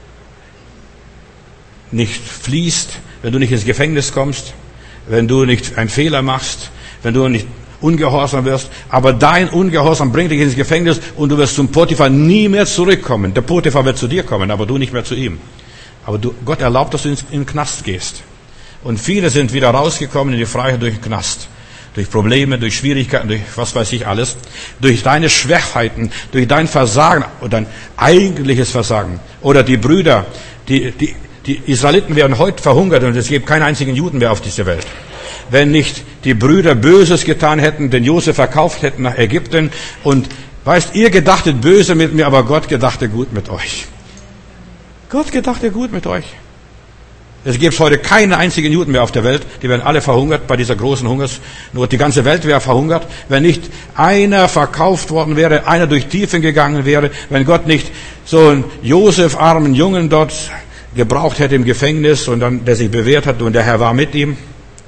Speaker 1: nicht fliehst, wenn du nicht ins Gefängnis kommst, wenn du nicht einen Fehler machst, wenn du nicht ungehorsam wirst. Aber dein Ungehorsam bringt dich ins Gefängnis und du wirst zum Potiphar nie mehr zurückkommen. Der Potiphar wird zu dir kommen, aber du nicht mehr zu ihm. Aber du, Gott erlaubt, dass du in den Knast gehst. Und viele sind wieder rausgekommen in die Freiheit durch den Knast. Durch Probleme, durch Schwierigkeiten, durch was weiß ich alles. Durch deine Schwachheiten, durch dein Versagen oder dein eigentliches Versagen. Oder die Brüder, die, die, die Israeliten werden heute verhungert und es gibt keinen einzigen Juden mehr auf dieser Welt. Wenn nicht die Brüder Böses getan hätten, den Josef verkauft hätten nach Ägypten und weißt, ihr gedachtet böse mit mir, aber Gott gedachte gut mit euch. Gott gedachte gut mit euch. Es gibt heute keinen einzigen Juden mehr auf der Welt, die werden alle verhungert bei dieser großen Hungersnot. Die ganze Welt wäre verhungert, wenn nicht einer verkauft worden wäre, einer durch Tiefen gegangen wäre, wenn Gott nicht so einen Josef, armen Jungen dort gebraucht hätte im Gefängnis und dann, der sich bewährt hat und der Herr war mit ihm.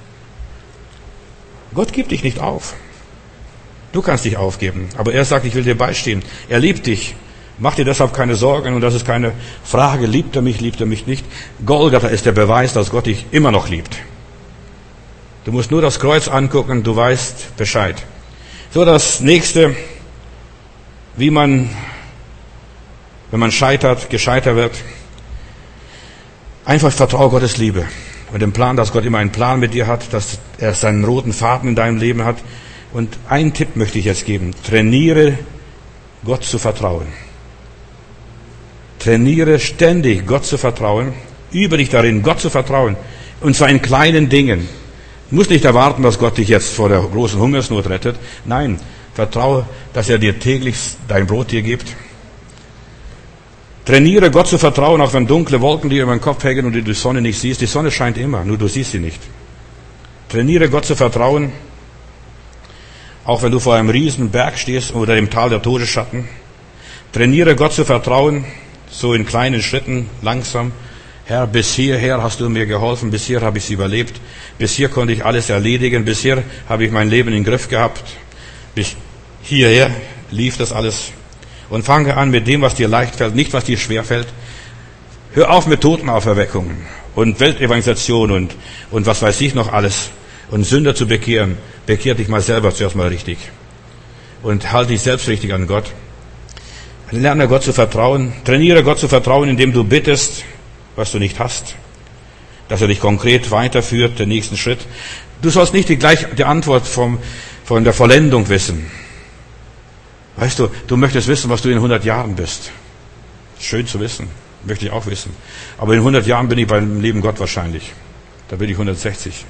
Speaker 1: Gott gibt dich nicht auf. Du kannst dich aufgeben. Aber er sagt, ich will dir beistehen. Er liebt dich. Mach dir deshalb keine Sorgen. Und das ist keine Frage, liebt er mich, liebt er mich nicht. Golgatha ist der Beweis, dass Gott dich immer noch liebt. Du musst nur das Kreuz angucken, du weißt Bescheid. So, das nächste, wie man, wenn man scheitert, gescheitert wird. Einfach vertraue Gottes Liebe. Und dem Plan, dass Gott immer einen Plan mit dir hat, dass er seinen roten Faden in deinem Leben hat. Und einen Tipp möchte ich jetzt geben. Trainiere, Gott zu vertrauen. Trainiere ständig, Gott zu vertrauen. Übe dich darin, Gott zu vertrauen. Und zwar in kleinen Dingen. Du musst nicht erwarten, dass Gott dich jetzt vor der großen Hungersnot rettet. Nein, vertraue, dass er dir täglich dein Brot dir gibt. Trainiere Gott zu vertrauen, auch wenn dunkle Wolken dir über den Kopf hängen und du die Sonne nicht siehst. Die Sonne scheint immer, nur du siehst sie nicht. Trainiere Gott zu vertrauen, auch wenn du vor einem riesen Berg stehst oder im Tal der Todesschatten. Trainiere Gott zu vertrauen, so in kleinen Schritten, langsam. Herr, bis hierher hast du mir geholfen, bis hier habe ich es überlebt, bis hier konnte ich alles erledigen, bis hier habe ich mein Leben in den Griff gehabt, bis hierher lief das alles. Und fange an mit dem, was dir leicht fällt, nicht was dir schwer fällt. Hör auf mit Totenauferweckungen und Weltevangelisation und, und was weiß ich noch alles. Und Sünder zu bekehren. Bekehr dich mal selber zuerst mal richtig. Und halte dich selbst richtig an Gott. Lerne Gott zu vertrauen. Trainiere Gott zu vertrauen, indem du bittest, was du nicht hast. Dass er dich konkret weiterführt, den nächsten Schritt. Du sollst nicht die, gleich die Antwort vom, von der Vollendung wissen. Weißt du, du möchtest wissen, was du in hundert Jahren bist. Schön zu wissen. Möchte ich auch wissen. Aber in hundert Jahren bin ich beim lieben Gott wahrscheinlich. Da bin ich hundertsechzig.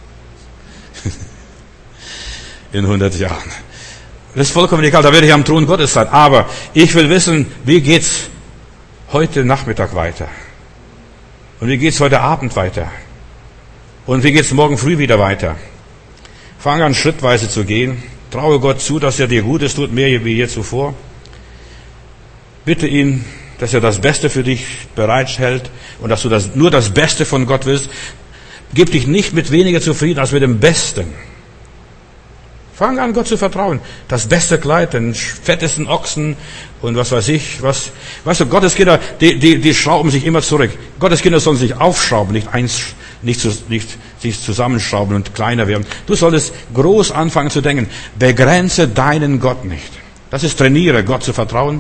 Speaker 1: In hundert Jahren. Das ist vollkommen egal, da werde ich am Thron Gottes sein. Aber ich will wissen, wie geht's heute Nachmittag weiter? Und wie geht's heute Abend weiter? Und wie geht's morgen früh wieder weiter? Fang an, schrittweise zu gehen. Traue Gott zu, dass er dir Gutes tut, mehr wie je zuvor. Bitte ihn, dass er das Beste für dich bereithält und dass du das, nur das Beste von Gott willst. Gib dich nicht mit weniger zufrieden als mit dem Besten. Fang an, Gott zu vertrauen. Das beste Kleid, den fettesten Ochsen und was weiß ich, was. Weißt du, Gottes Kinder, die, die, die schrauben sich immer zurück. Gottes Kinder sollen sich aufschrauben, nicht eins, nicht, zu, nicht sich zusammenschrauben und kleiner werden. Du solltest groß anfangen zu denken. Begrenze deinen Gott nicht. Das ist trainiere, Gott zu vertrauen.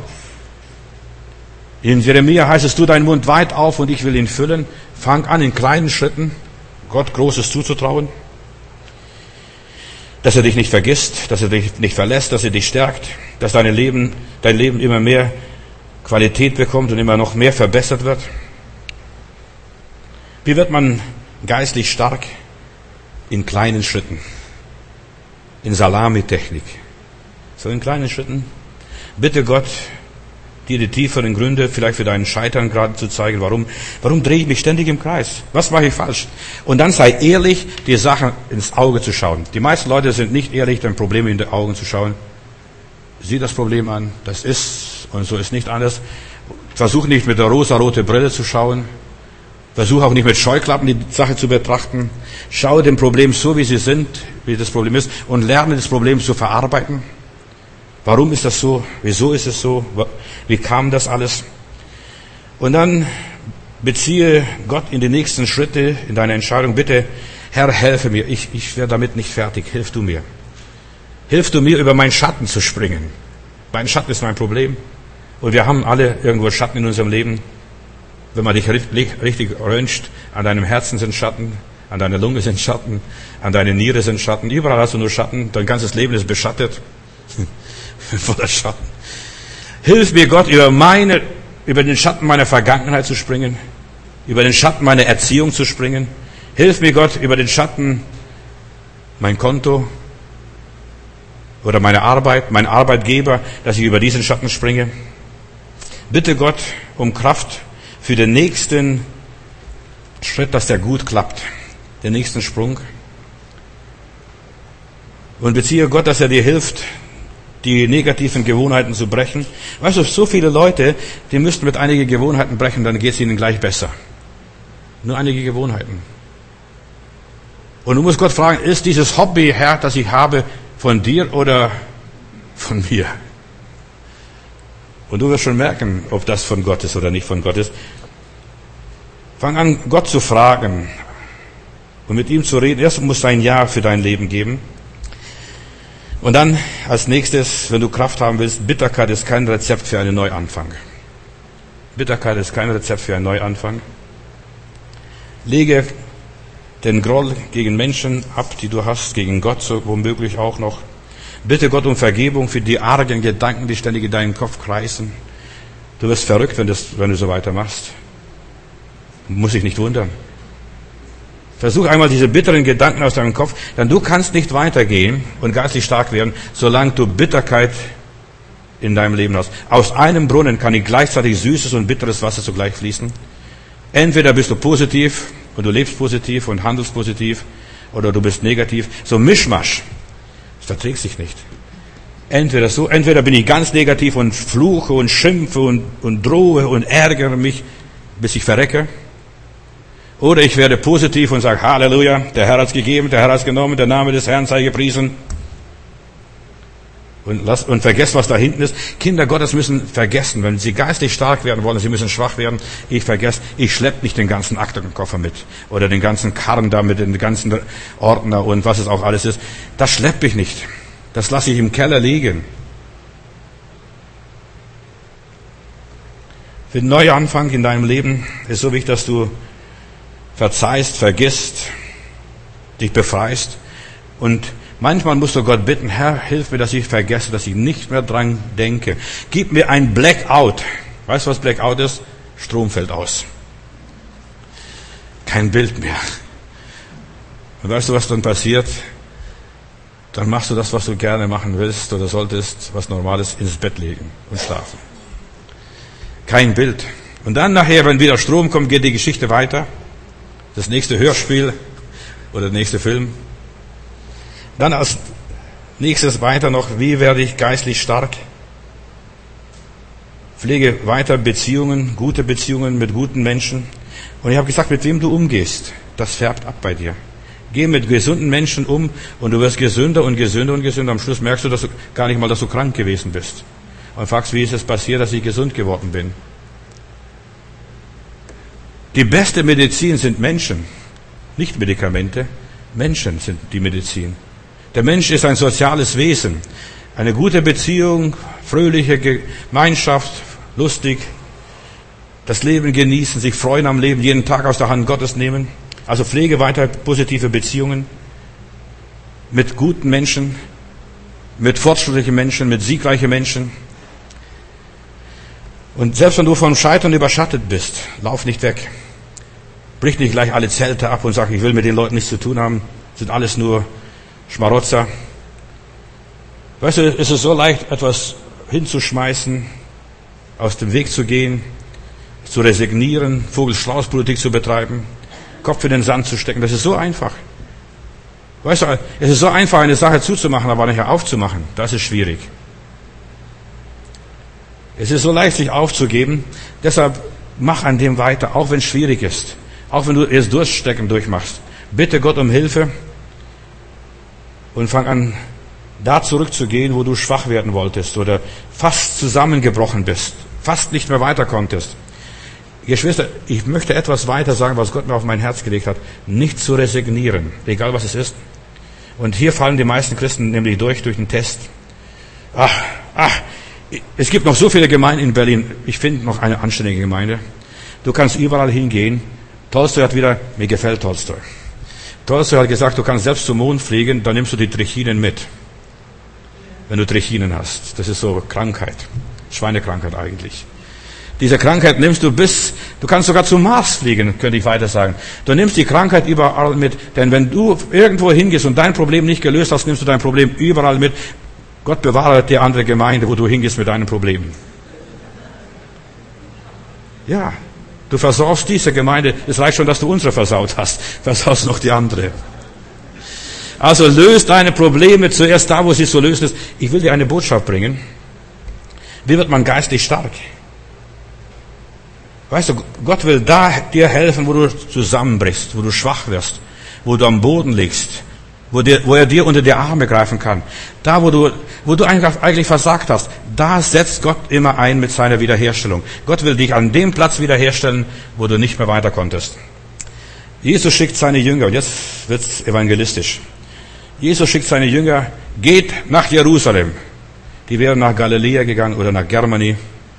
Speaker 1: In Jeremia heißt es, tu deinen Mund weit auf und ich will ihn füllen. Fang an, in kleinen Schritten Gott Großes zuzutrauen. Dass er dich nicht vergisst, dass er dich nicht verlässt, dass er dich stärkt, dass dein Leben, dein Leben immer mehr Qualität bekommt und immer noch mehr verbessert wird. Wie wird man geistlich stark? In kleinen Schritten. In Salamitechnik. So in kleinen Schritten. Bitte Gott, dir die tieferen Gründe vielleicht für deinen Scheitern gerade zu zeigen. Warum, warum drehe ich mich ständig im Kreis? Was mache ich falsch? Und dann sei ehrlich, die Sachen ins Auge zu schauen. Die meisten Leute sind nicht ehrlich, dein Problem in die Augen zu schauen. Sieh das Problem an. Das ist und so ist nicht anders. Versuch nicht mit der rosa-rote Brille zu schauen. Versuch auch nicht mit Scheuklappen die Sache zu betrachten. Schau dem Problem so, wie sie sind, wie das Problem ist, und lerne das Problem zu verarbeiten. Warum ist das so? Wieso ist es so? Wie kam das alles? Und dann beziehe Gott in die nächsten Schritte in deiner Entscheidung. Bitte, Herr, helfe mir. Ich, ich werde damit nicht fertig. Hilf du mir. Hilf du mir, über meinen Schatten zu springen. Mein Schatten ist mein Problem. Und wir haben alle irgendwo Schatten in unserem Leben. Wenn man dich richtig röntgt, an deinem Herzen sind Schatten, an deiner Lunge sind Schatten, an deiner Niere sind Schatten. Überall hast du nur Schatten. Dein ganzes Leben ist beschattet. Voller Schatten. Hilf mir, Gott, über meine, über den Schatten meiner Vergangenheit zu springen, über den Schatten meiner Erziehung zu springen. Hilf mir, Gott, über den Schatten mein Konto oder meine Arbeit, mein Arbeitgeber, dass ich über diesen Schatten springe. Bitte Gott um Kraft für den nächsten Schritt, dass der gut klappt, den nächsten Sprung. Und beziehe Gott, dass er dir hilft, die negativen Gewohnheiten zu brechen. Weißt du, so viele Leute, die müssten mit einigen Gewohnheiten brechen, dann geht es ihnen gleich besser. Nur einige Gewohnheiten. Und du musst Gott fragen, ist dieses Hobby, Herr, das ich habe, von dir oder von mir? Und du wirst schon merken, ob das von Gott ist oder nicht von Gott ist. Fang an, Gott zu fragen und mit ihm zu reden. Erst musst du ein Ja für dein Leben geben. Und dann als nächstes, wenn du Kraft haben willst, Bitterkeit ist kein Rezept für einen Neuanfang. Bitterkeit ist kein Rezept für einen Neuanfang. Lege den Groll gegen Menschen ab, die du hast, gegen Gott so womöglich auch noch. Bitte Gott um Vergebung für die argen Gedanken, die ständig in deinem Kopf kreisen. Du wirst verrückt, wenn, das, wenn du so weitermachst. Muss ich nicht wundern. Versuch einmal diese bitteren Gedanken aus deinem Kopf, denn du kannst nicht weitergehen und geistlich stark werden, solange du Bitterkeit in deinem Leben hast. Aus einem Brunnen kann nicht gleichzeitig süßes und bitteres Wasser zugleich fließen. Entweder bist du positiv und du lebst positiv und handelst positiv, oder du bist negativ. So Mischmasch, das verträgt sich nicht. Entweder so, entweder bin ich ganz negativ und fluche und schimpfe und, und drohe und ärgere mich, bis ich verrecke. Oder ich werde positiv und sage, Halleluja, der Herr hat's gegeben, der Herr hat's genommen, der Name des Herrn sei gepriesen. Und, lass, und vergesst, was da hinten ist. Kinder Gottes müssen vergessen, wenn sie geistlich stark werden wollen, sie müssen schwach werden. Ich vergesse, ich schleppe nicht den ganzen Aktenkoffer mit. Oder den ganzen Karren da mit, den ganzen Ordner und was es auch alles ist. Das schleppe ich nicht. Das lasse ich im Keller liegen. Für den Neuanfang in deinem Leben ist so wichtig, dass du verzeihst, vergisst, dich befreist. Und manchmal musst du Gott bitten, Herr, hilf mir, dass ich vergesse, dass ich nicht mehr dran denke. Gib mir ein Blackout. Weißt du, was Blackout ist? Strom fällt aus. Kein Bild mehr. Und weißt du, was dann passiert? Dann machst du das, was du gerne machen willst oder solltest, was Normales, ins Bett legen und schlafen. Kein Bild. Und dann nachher, wenn wieder Strom kommt, geht die Geschichte weiter. Das nächste Hörspiel oder der nächste Film. Dann als nächstes weiter noch, wie werde ich geistlich stark? Pflege weiter Beziehungen, gute Beziehungen mit guten Menschen. Und ich habe gesagt, mit wem du umgehst, das färbt ab bei dir. Geh mit gesunden Menschen um und du wirst gesünder und gesünder und gesünder. Am Schluss merkst du, dass du gar nicht mal, dass du krank gewesen bist. Und fragst, wie ist es passiert, dass ich gesund geworden bin? Die beste Medizin sind Menschen, nicht Medikamente. Menschen sind die Medizin. Der Mensch ist ein soziales Wesen. Eine gute Beziehung, fröhliche Gemeinschaft, lustig, das Leben genießen, sich freuen am Leben, jeden Tag aus der Hand Gottes nehmen. Also pflege weiter positive Beziehungen mit guten Menschen, mit fortschrittlichen Menschen, mit siegreichen Menschen. Und selbst wenn du vom Scheitern überschattet bist, lauf nicht weg. Brich nicht gleich alle Zelte ab und sag, ich will mit den Leuten nichts zu tun haben. Sind alles nur Schmarotzer. Weißt du, es ist so leicht, etwas hinzuschmeißen, aus dem Weg zu gehen, zu resignieren, Vogel-Strauß-Politik zu betreiben, Kopf in den Sand zu stecken. Das ist so einfach. Weißt du, es ist so einfach, eine Sache zuzumachen, aber nachher aufzumachen. Das ist schwierig. Es ist so leicht, sich aufzugeben. Deshalb mach an dem weiter, auch wenn es schwierig ist. Auch wenn du erst Durststrecken durchmachst. Bitte Gott um Hilfe und fang an, da zurückzugehen, wo du schwach werden wolltest oder fast zusammengebrochen bist, fast nicht mehr weiter konntest. Geschwister, ich möchte etwas weiter sagen, was Gott mir auf mein Herz gelegt hat. Nicht zu resignieren, egal was es ist. Und hier fallen die meisten Christen nämlich durch, durch den Test. Ach, ach, es gibt noch so viele Gemeinden in Berlin. Ich finde noch eine anständige Gemeinde. Du kannst überall hingehen. Tolstoi hat wieder, mir gefällt Tolstoi. Tolstoi hat gesagt, du kannst selbst zum Mond fliegen, dann nimmst du die Trichinen mit. Wenn du Trichinen hast. Das ist so Krankheit. Schweinekrankheit eigentlich. Diese Krankheit nimmst du bis, du kannst sogar zum Mars fliegen, könnte ich weiter sagen. Du nimmst die Krankheit überall mit, denn wenn du irgendwo hingehst und dein Problem nicht gelöst hast, nimmst du dein Problem überall mit. Gott bewahre die andere Gemeinde, wo du hingehst mit deinen Problemen. Ja, du versaust diese Gemeinde, es reicht schon, dass du unsere versaut hast, versaust noch die andere. Also löst deine Probleme zuerst da, wo sie zu lösen ist. Ich will dir eine Botschaft bringen. Wie wird man geistlich stark? Weißt du, Gott will da dir helfen, wo du zusammenbrichst, wo du schwach wirst, wo du am Boden liegst, wo, dir, wo er dir unter die Arme greifen kann. Da, wo du, wo du eigentlich, eigentlich versagt hast, da setzt Gott immer ein mit seiner Wiederherstellung. Gott will dich an dem Platz wiederherstellen, wo du nicht mehr weiter konntest. Jesus schickt seine Jünger, und jetzt wird's evangelistisch. Jesus schickt seine Jünger, geht nach Jerusalem. Die wären nach Galiläa gegangen oder nach Germany.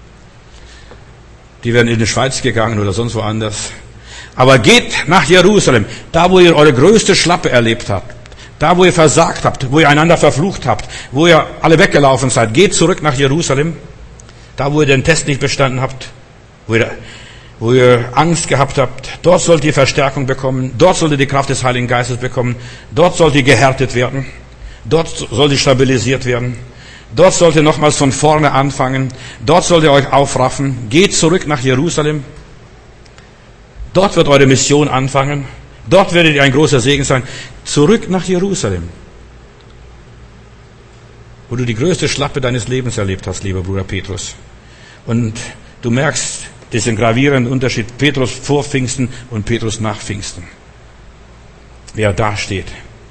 Speaker 1: Die wären in die Schweiz gegangen oder sonst woanders. Aber geht nach Jerusalem, da wo ihr eure größte Schlappe erlebt habt, da wo ihr versagt habt, wo ihr einander verflucht habt, wo ihr alle weggelaufen seid. Geht zurück nach Jerusalem, da wo ihr den Test nicht bestanden habt, wo ihr, wo ihr Angst gehabt habt. Dort sollt ihr Verstärkung bekommen, dort sollt ihr die Kraft des Heiligen Geistes bekommen, dort sollt ihr gehärtet werden, dort sollt ihr stabilisiert werden. Dort sollt ihr nochmals von vorne anfangen. Dort sollt ihr euch aufraffen. Geht zurück nach Jerusalem. Dort wird eure Mission anfangen. Dort werdet ihr ein großer Segen sein. Zurück nach Jerusalem. Wo du die größte Schlappe deines Lebens erlebt hast, lieber Bruder Petrus. Und du merkst diesen gravierenden Unterschied. Petrus vor Pfingsten und Petrus nach Pfingsten. Wer da steht.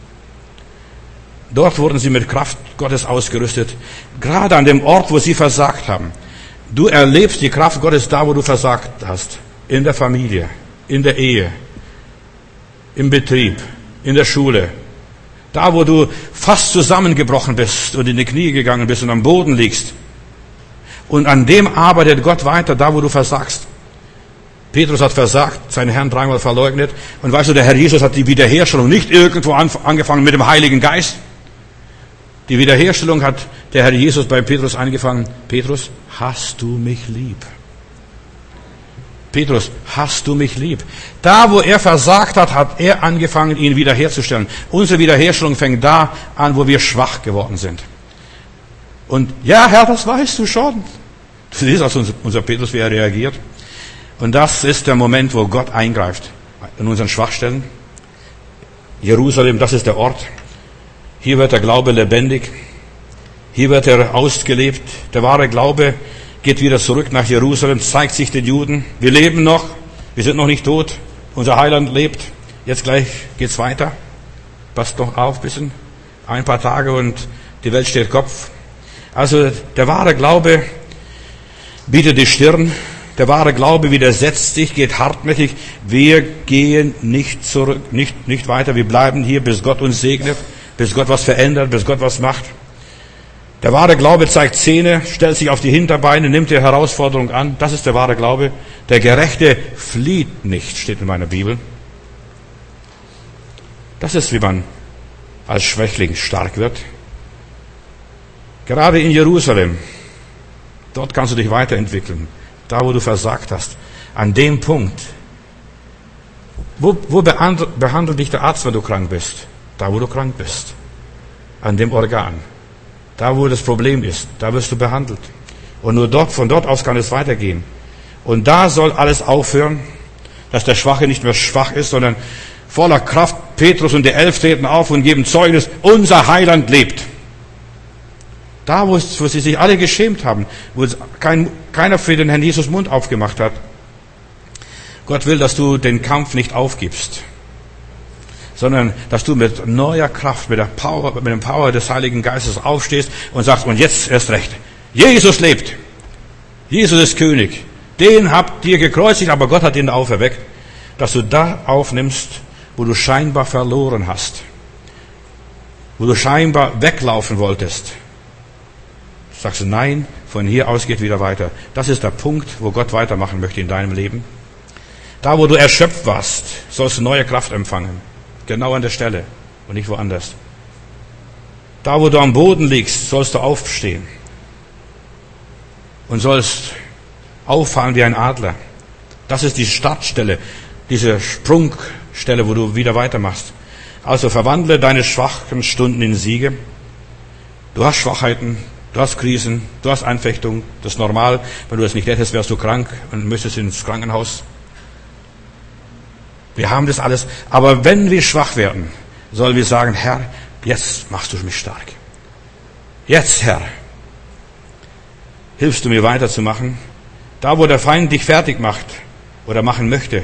Speaker 1: Dort wurden sie mit Kraft Gottes ausgerüstet. Gerade an dem Ort, wo sie versagt haben. Du erlebst die Kraft Gottes da, wo du versagt hast. In der Familie, in der Ehe, im Betrieb, in der Schule. Da, wo du fast zusammengebrochen bist und in die Knie gegangen bist und am Boden liegst. Und an dem arbeitet Gott weiter, da, wo du versagst. Petrus hat versagt, seinen Herrn dreimal verleugnet. Und weißt du, der Herr Jesus hat die Wiederherstellung nicht irgendwo angefangen mit dem Heiligen Geist. Die Wiederherstellung hat der Herr Jesus bei Petrus angefangen. Petrus, hast du mich lieb? Petrus, hast du mich lieb? Da, wo er versagt hat, hat er angefangen, ihn wiederherzustellen. Unsere Wiederherstellung fängt da an, wo wir schwach geworden sind. Und ja, Herr, das weißt du schon. Du siehst also unser Petrus, wie er reagiert. Und das ist der Moment, wo Gott eingreift in unseren Schwachstellen. Jerusalem, das ist der Ort. Hier wird der Glaube lebendig. Hier wird er ausgelebt. Der wahre Glaube geht wieder zurück nach Jerusalem, zeigt sich den Juden. Wir leben noch. Wir sind noch nicht tot. Unser Heiland lebt. Jetzt gleich geht's weiter. Passt noch auf, bisschen. Ein paar Tage und die Welt steht Kopf. Also der wahre Glaube bietet die Stirn. Der wahre Glaube widersetzt sich, geht hartnäckig. Wir gehen nicht zurück, nicht, nicht weiter. Wir bleiben hier, bis Gott uns segnet, bis Gott was verändert, bis Gott was macht. Der wahre Glaube zeigt Zähne, stellt sich auf die Hinterbeine, nimmt die Herausforderung an. Das ist der wahre Glaube. Der Gerechte flieht nicht, steht in meiner Bibel. Das ist, wie man als Schwächling stark wird. Gerade in Jerusalem, dort kannst du dich weiterentwickeln. Da, wo du versagt hast. An dem Punkt. Wo, wo behandelt, behandelt dich der Arzt, wenn du krank bist? Da, wo du krank bist. An dem Organ. Da, wo das Problem ist. Da wirst du behandelt. Und nur dort, von dort aus kann es weitergehen. Und da soll alles aufhören, dass der Schwache nicht mehr schwach ist, sondern voller Kraft. Petrus und die Elf treten auf und geben Zeugnis, unser Heiland lebt. Da, wo, es, wo sie sich alle geschämt haben, wo kein, keiner für den Herrn Jesus Mund aufgemacht hat. Gott will, dass du den Kampf nicht aufgibst, sondern dass du mit neuer Kraft, mit der Power, mit dem Power des Heiligen Geistes aufstehst und sagst, und jetzt erst recht. Jesus lebt. Jesus ist König. Den habt ihr gekreuzigt, aber Gott hat ihn auferweckt. Dass du da aufnimmst, wo du scheinbar verloren hast. Wo du scheinbar weglaufen wolltest. Sagst du, nein, von hier aus geht wieder weiter. Das ist der Punkt, wo Gott weitermachen möchte in deinem Leben. Da, wo du erschöpft warst, sollst du neue Kraft empfangen. Genau an der Stelle und nicht woanders. Da, wo du am Boden liegst, sollst du aufstehen. Und sollst auffahren wie ein Adler. Das ist die Startstelle, diese Sprungstelle, wo du wieder weitermachst. Also verwandle deine schwachen Stunden in Siege. Du hast Schwachheiten. Du hast Krisen, du hast Anfechtungen, das ist normal. Wenn du das nicht hättest, wärst du krank und müsstest ins Krankenhaus. Wir haben das alles. Aber wenn wir schwach werden, sollen wir sagen, Herr, jetzt machst du mich stark. Jetzt, Herr, hilfst du mir weiterzumachen. Da, wo der Feind dich fertig macht oder machen möchte,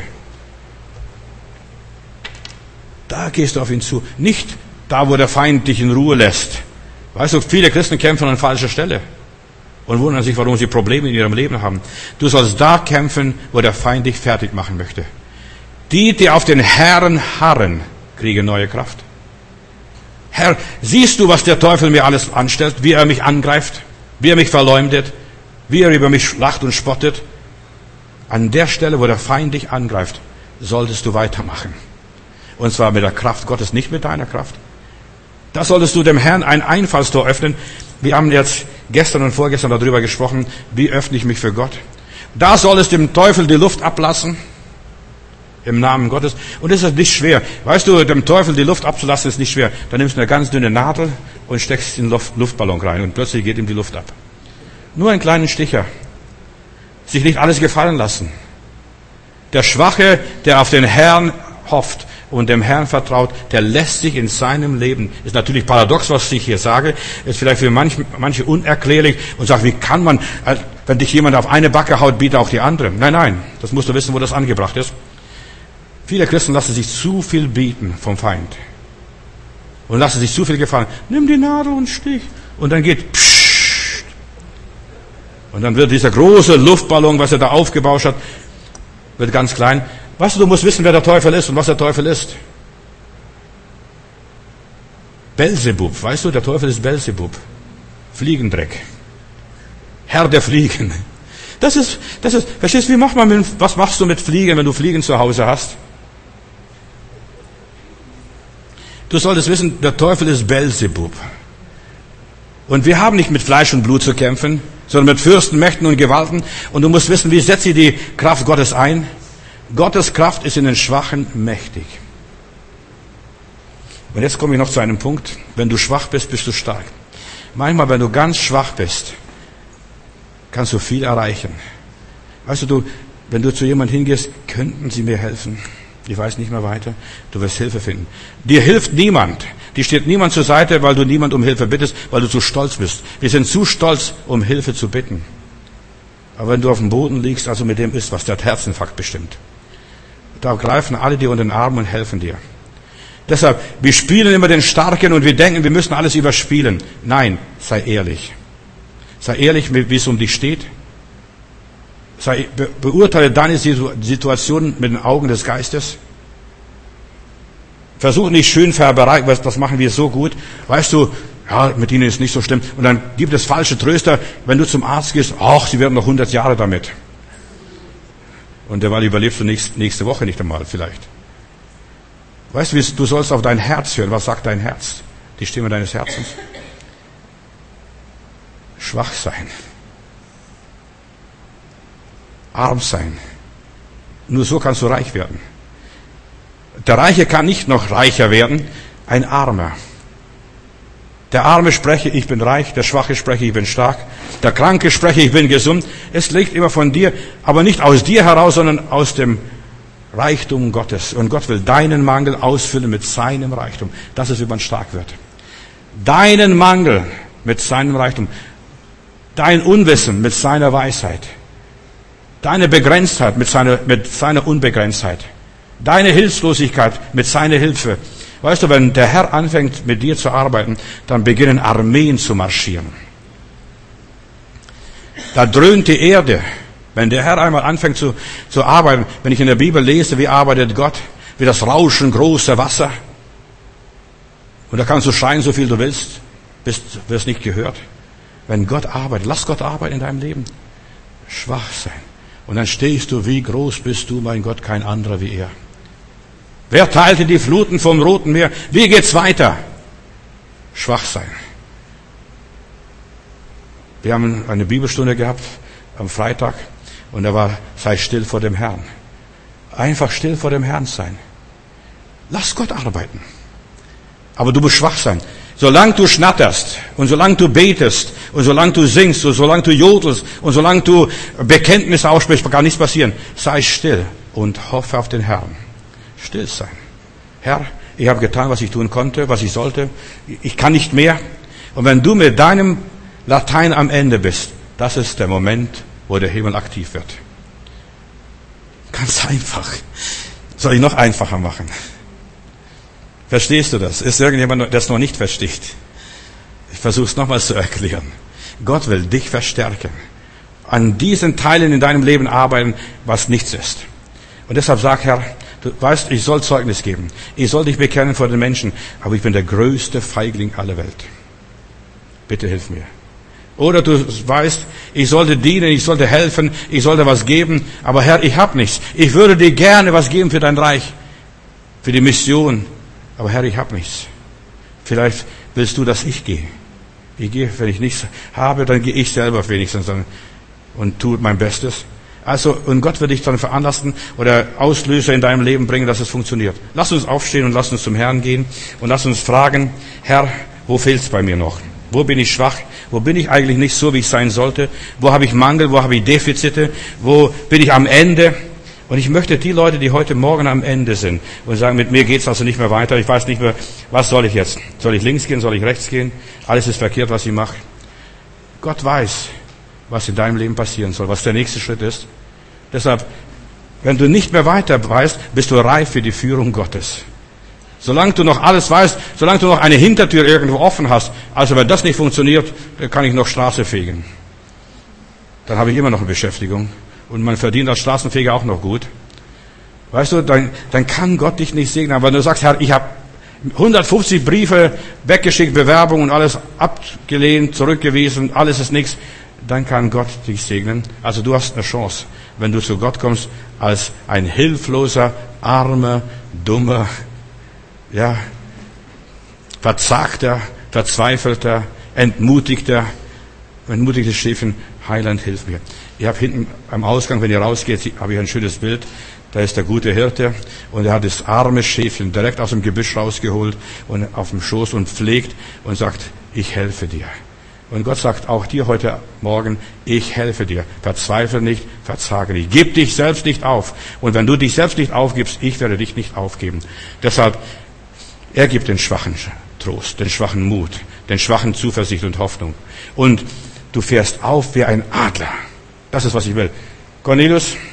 Speaker 1: da gehst du auf ihn zu. Nicht da, wo der Feind dich in Ruhe lässt. Weißt du, viele Christen kämpfen an falscher Stelle und wundern sich, warum sie Probleme in ihrem Leben haben. Du sollst da kämpfen, wo der Feind dich fertig machen möchte. Die, die auf den Herrn harren, kriegen neue Kraft. Herr, siehst du, was der Teufel mir alles anstellt, wie er mich angreift, wie er mich verleumdet, wie er über mich lacht und spottet? An der Stelle, wo der Feind dich angreift, solltest du weitermachen. Und zwar mit der Kraft Gottes, nicht mit deiner Kraft. Da solltest du dem Herrn ein Einfallstor öffnen. Wir haben jetzt gestern und vorgestern darüber gesprochen, wie öffne ich mich für Gott. Da soll es dem Teufel die Luft ablassen, im Namen Gottes. Und das ist nicht schwer. Weißt du, dem Teufel die Luft abzulassen ist nicht schwer. Da nimmst du eine ganz dünne Nadel und steckst in den Luftballon rein und plötzlich geht ihm die Luft ab. Nur einen kleinen Sticher. Sich nicht alles gefallen lassen. Der Schwache, der auf den Herrn hofft und dem Herrn vertraut, der lässt sich in seinem Leben, ist natürlich paradox, was ich hier sage, ist vielleicht für manche, manche unerklärlich und sagt, wie kann man, wenn dich jemand auf eine Backe haut, biete auch die andere. Nein, nein, das musst du wissen, wo das angebracht ist. Viele Christen lassen sich zu viel bieten vom Feind und lassen sich zu viel gefallen. Nimm die Nadel und stich. Und dann geht pssst. Und dann wird dieser große Luftballon, was er da aufgebauscht hat, wird ganz klein. Weißt du, du musst wissen, wer der Teufel ist und was der Teufel ist. Belzebub, weißt du, der Teufel ist Belzebub. Fliegendreck. Herr der Fliegen. Das ist, das ist, verstehst du, wie macht man mit, was machst du mit Fliegen, wenn du Fliegen zu Hause hast? Du solltest wissen, der Teufel ist Belzebub. Und wir haben nicht mit Fleisch und Blut zu kämpfen, sondern mit Fürsten, Mächten und Gewalten. Und du musst wissen, wie setzt sie die Kraft Gottes ein? Gottes Kraft ist in den Schwachen mächtig. Und jetzt komme ich noch zu einem Punkt. Wenn du schwach bist, bist du stark. Manchmal, wenn du ganz schwach bist, kannst du viel erreichen. Weißt du, du, wenn du zu jemandem hingehst, könnten sie mir helfen? Ich weiß nicht mehr weiter. Du wirst Hilfe finden. Dir hilft niemand. Dir steht niemand zur Seite, weil du niemand um Hilfe bittest, weil du zu stolz bist. Wir sind zu stolz, um Hilfe zu bitten. Aber wenn du auf dem Boden liegst, also mit dem ist, was der Herzinfarkt bestimmt. Da greifen alle dir unter den Arm und helfen dir. Deshalb, wir spielen immer den Starken und wir denken, wir müssen alles überspielen. Nein, sei ehrlich. Sei ehrlich, wie es um dich steht. Sei, be, beurteile deine Situation mit den Augen des Geistes. Versuch nicht Schönfärberei, das machen wir so gut. Weißt du, ja, mit ihnen ist nicht so schlimm. Und dann gibt es falsche Tröster, wenn du zum Arzt gehst, ach, sie werden noch hundert Jahre damit. Und derweil überlebst du nächste, nächste Woche nicht einmal vielleicht. Weißt du, du sollst auf dein Herz hören. Was sagt dein Herz? Die Stimme deines Herzens. Schwach sein. Arm sein. Nur so kannst du reich werden. Der Reiche kann nicht noch reicher werden, ein Armer. Der Arme spreche, ich bin reich, der Schwache spreche, ich bin stark, der Kranke spreche, ich bin gesund. Es liegt immer von dir, aber nicht aus dir heraus, sondern aus dem Reichtum Gottes. Und Gott will deinen Mangel ausfüllen mit seinem Reichtum. Das ist, wie man stark wird. Deinen Mangel mit seinem Reichtum. Dein Unwissen mit seiner Weisheit. Deine Begrenztheit mit seiner, mit seiner Unbegrenztheit. Deine Hilflosigkeit mit seiner Hilfe. Weißt du, wenn der Herr anfängt, mit dir zu arbeiten, dann beginnen Armeen zu marschieren. Da dröhnt die Erde. Wenn der Herr einmal anfängt zu, zu arbeiten, wenn ich in der Bibel lese, wie arbeitet Gott, wie das Rauschen großer Wasser. Und da kannst du schreien, so viel du willst, bis wirst nicht gehört. Wenn Gott arbeitet, lass Gott arbeiten in deinem Leben. Schwach sein. Und dann stehst du, wie groß bist du, mein Gott, kein anderer wie er. Wer teilte die Fluten vom Roten Meer? Wie geht's weiter? Schwach sein. Wir haben eine Bibelstunde gehabt am Freitag und da war, sei still vor dem Herrn. Einfach still vor dem Herrn sein. Lass Gott arbeiten. Aber du musst schwach sein. Solange du schnatterst und solange du betest und solange du singst und solange du jodelst und solange du Bekenntnisse aussprichst, kann nichts passieren. Sei still und hoffe auf den Herrn. Still sein. Herr, ich habe getan, was ich tun konnte, was ich sollte. Ich kann nicht mehr. Und wenn du mit deinem Latein am Ende bist, das ist der Moment, wo der Himmel aktiv wird. Ganz einfach. Soll ich noch einfacher machen? Verstehst du das? Ist irgendjemand, der es noch nicht versteht? Ich versuche es nochmals zu erklären. Gott will dich verstärken. An diesen Teilen in deinem Leben arbeiten, was nichts ist. Und deshalb sag, Herr, du weißt, ich soll Zeugnis geben. Ich soll dich bekennen vor den Menschen. Aber ich bin der größte Feigling aller Welt. Bitte hilf mir. Oder du weißt, ich sollte dienen, ich sollte helfen, ich sollte was geben. Aber Herr, ich habe nichts. Ich würde dir gerne was geben für dein Reich. Für die Mission. Aber Herr, ich habe nichts. Vielleicht willst du, dass ich gehe. Ich gehe, wenn ich nichts habe, dann gehe ich selber wenigstens und tue mein Bestes. Also, und Gott wird dich dann veranlassen oder Auslöser in deinem Leben bringen, dass es funktioniert. Lass uns aufstehen und lass uns zum Herrn gehen und lass uns fragen, Herr, wo fehlt's bei mir noch? Wo bin ich schwach? Wo bin ich eigentlich nicht so, wie ich sein sollte? Wo habe ich Mangel? Wo habe ich Defizite? Wo bin ich am Ende? Und ich möchte die Leute, die heute Morgen am Ende sind und sagen, mit mir geht's also nicht mehr weiter, ich weiß nicht mehr, was soll ich jetzt? Soll ich links gehen? Soll ich rechts gehen? Alles ist verkehrt, was ich mache. Gott weiß, was in deinem Leben passieren soll, was der nächste Schritt ist. Deshalb, wenn du nicht mehr weiter weißt, bist du reif für die Führung Gottes. Solange du noch alles weißt, solange du noch eine Hintertür irgendwo offen hast, also wenn das nicht funktioniert, dann kann ich noch Straße fegen. Dann habe ich immer noch eine Beschäftigung. Und man verdient als Straßenfeger auch noch gut. Weißt du, dann, dann kann Gott dich nicht segnen. Aber wenn du sagst, Herr, ich habe hundertfünfzig Briefe weggeschickt, Bewerbungen und alles abgelehnt, zurückgewiesen, alles ist nichts, dann kann Gott dich segnen. Also du hast eine Chance, wenn du zu Gott kommst, als ein hilfloser, armer, dummer, ja, verzagter, verzweifelter, entmutigter, entmutigtes Schäfchen, Heiland, hilf mir. Ich habe hinten am Ausgang, wenn ihr rausgeht, habe ich ein schönes Bild. Da ist der gute Hirte und er hat das arme Schäfchen direkt aus dem Gebüsch rausgeholt und auf dem Schoß und pflegt und sagt, ich helfe dir. Und Gott sagt auch dir heute Morgen, ich helfe dir. Verzweifle nicht, verzage nicht. Gib dich selbst nicht auf. Und wenn du dich selbst nicht aufgibst, ich werde dich nicht aufgeben. Deshalb, er gibt den Schwachen Trost, den Schwachen Mut, den Schwachen Zuversicht und Hoffnung. Und du fährst auf wie ein Adler. Das ist, was ich will. Cornelius,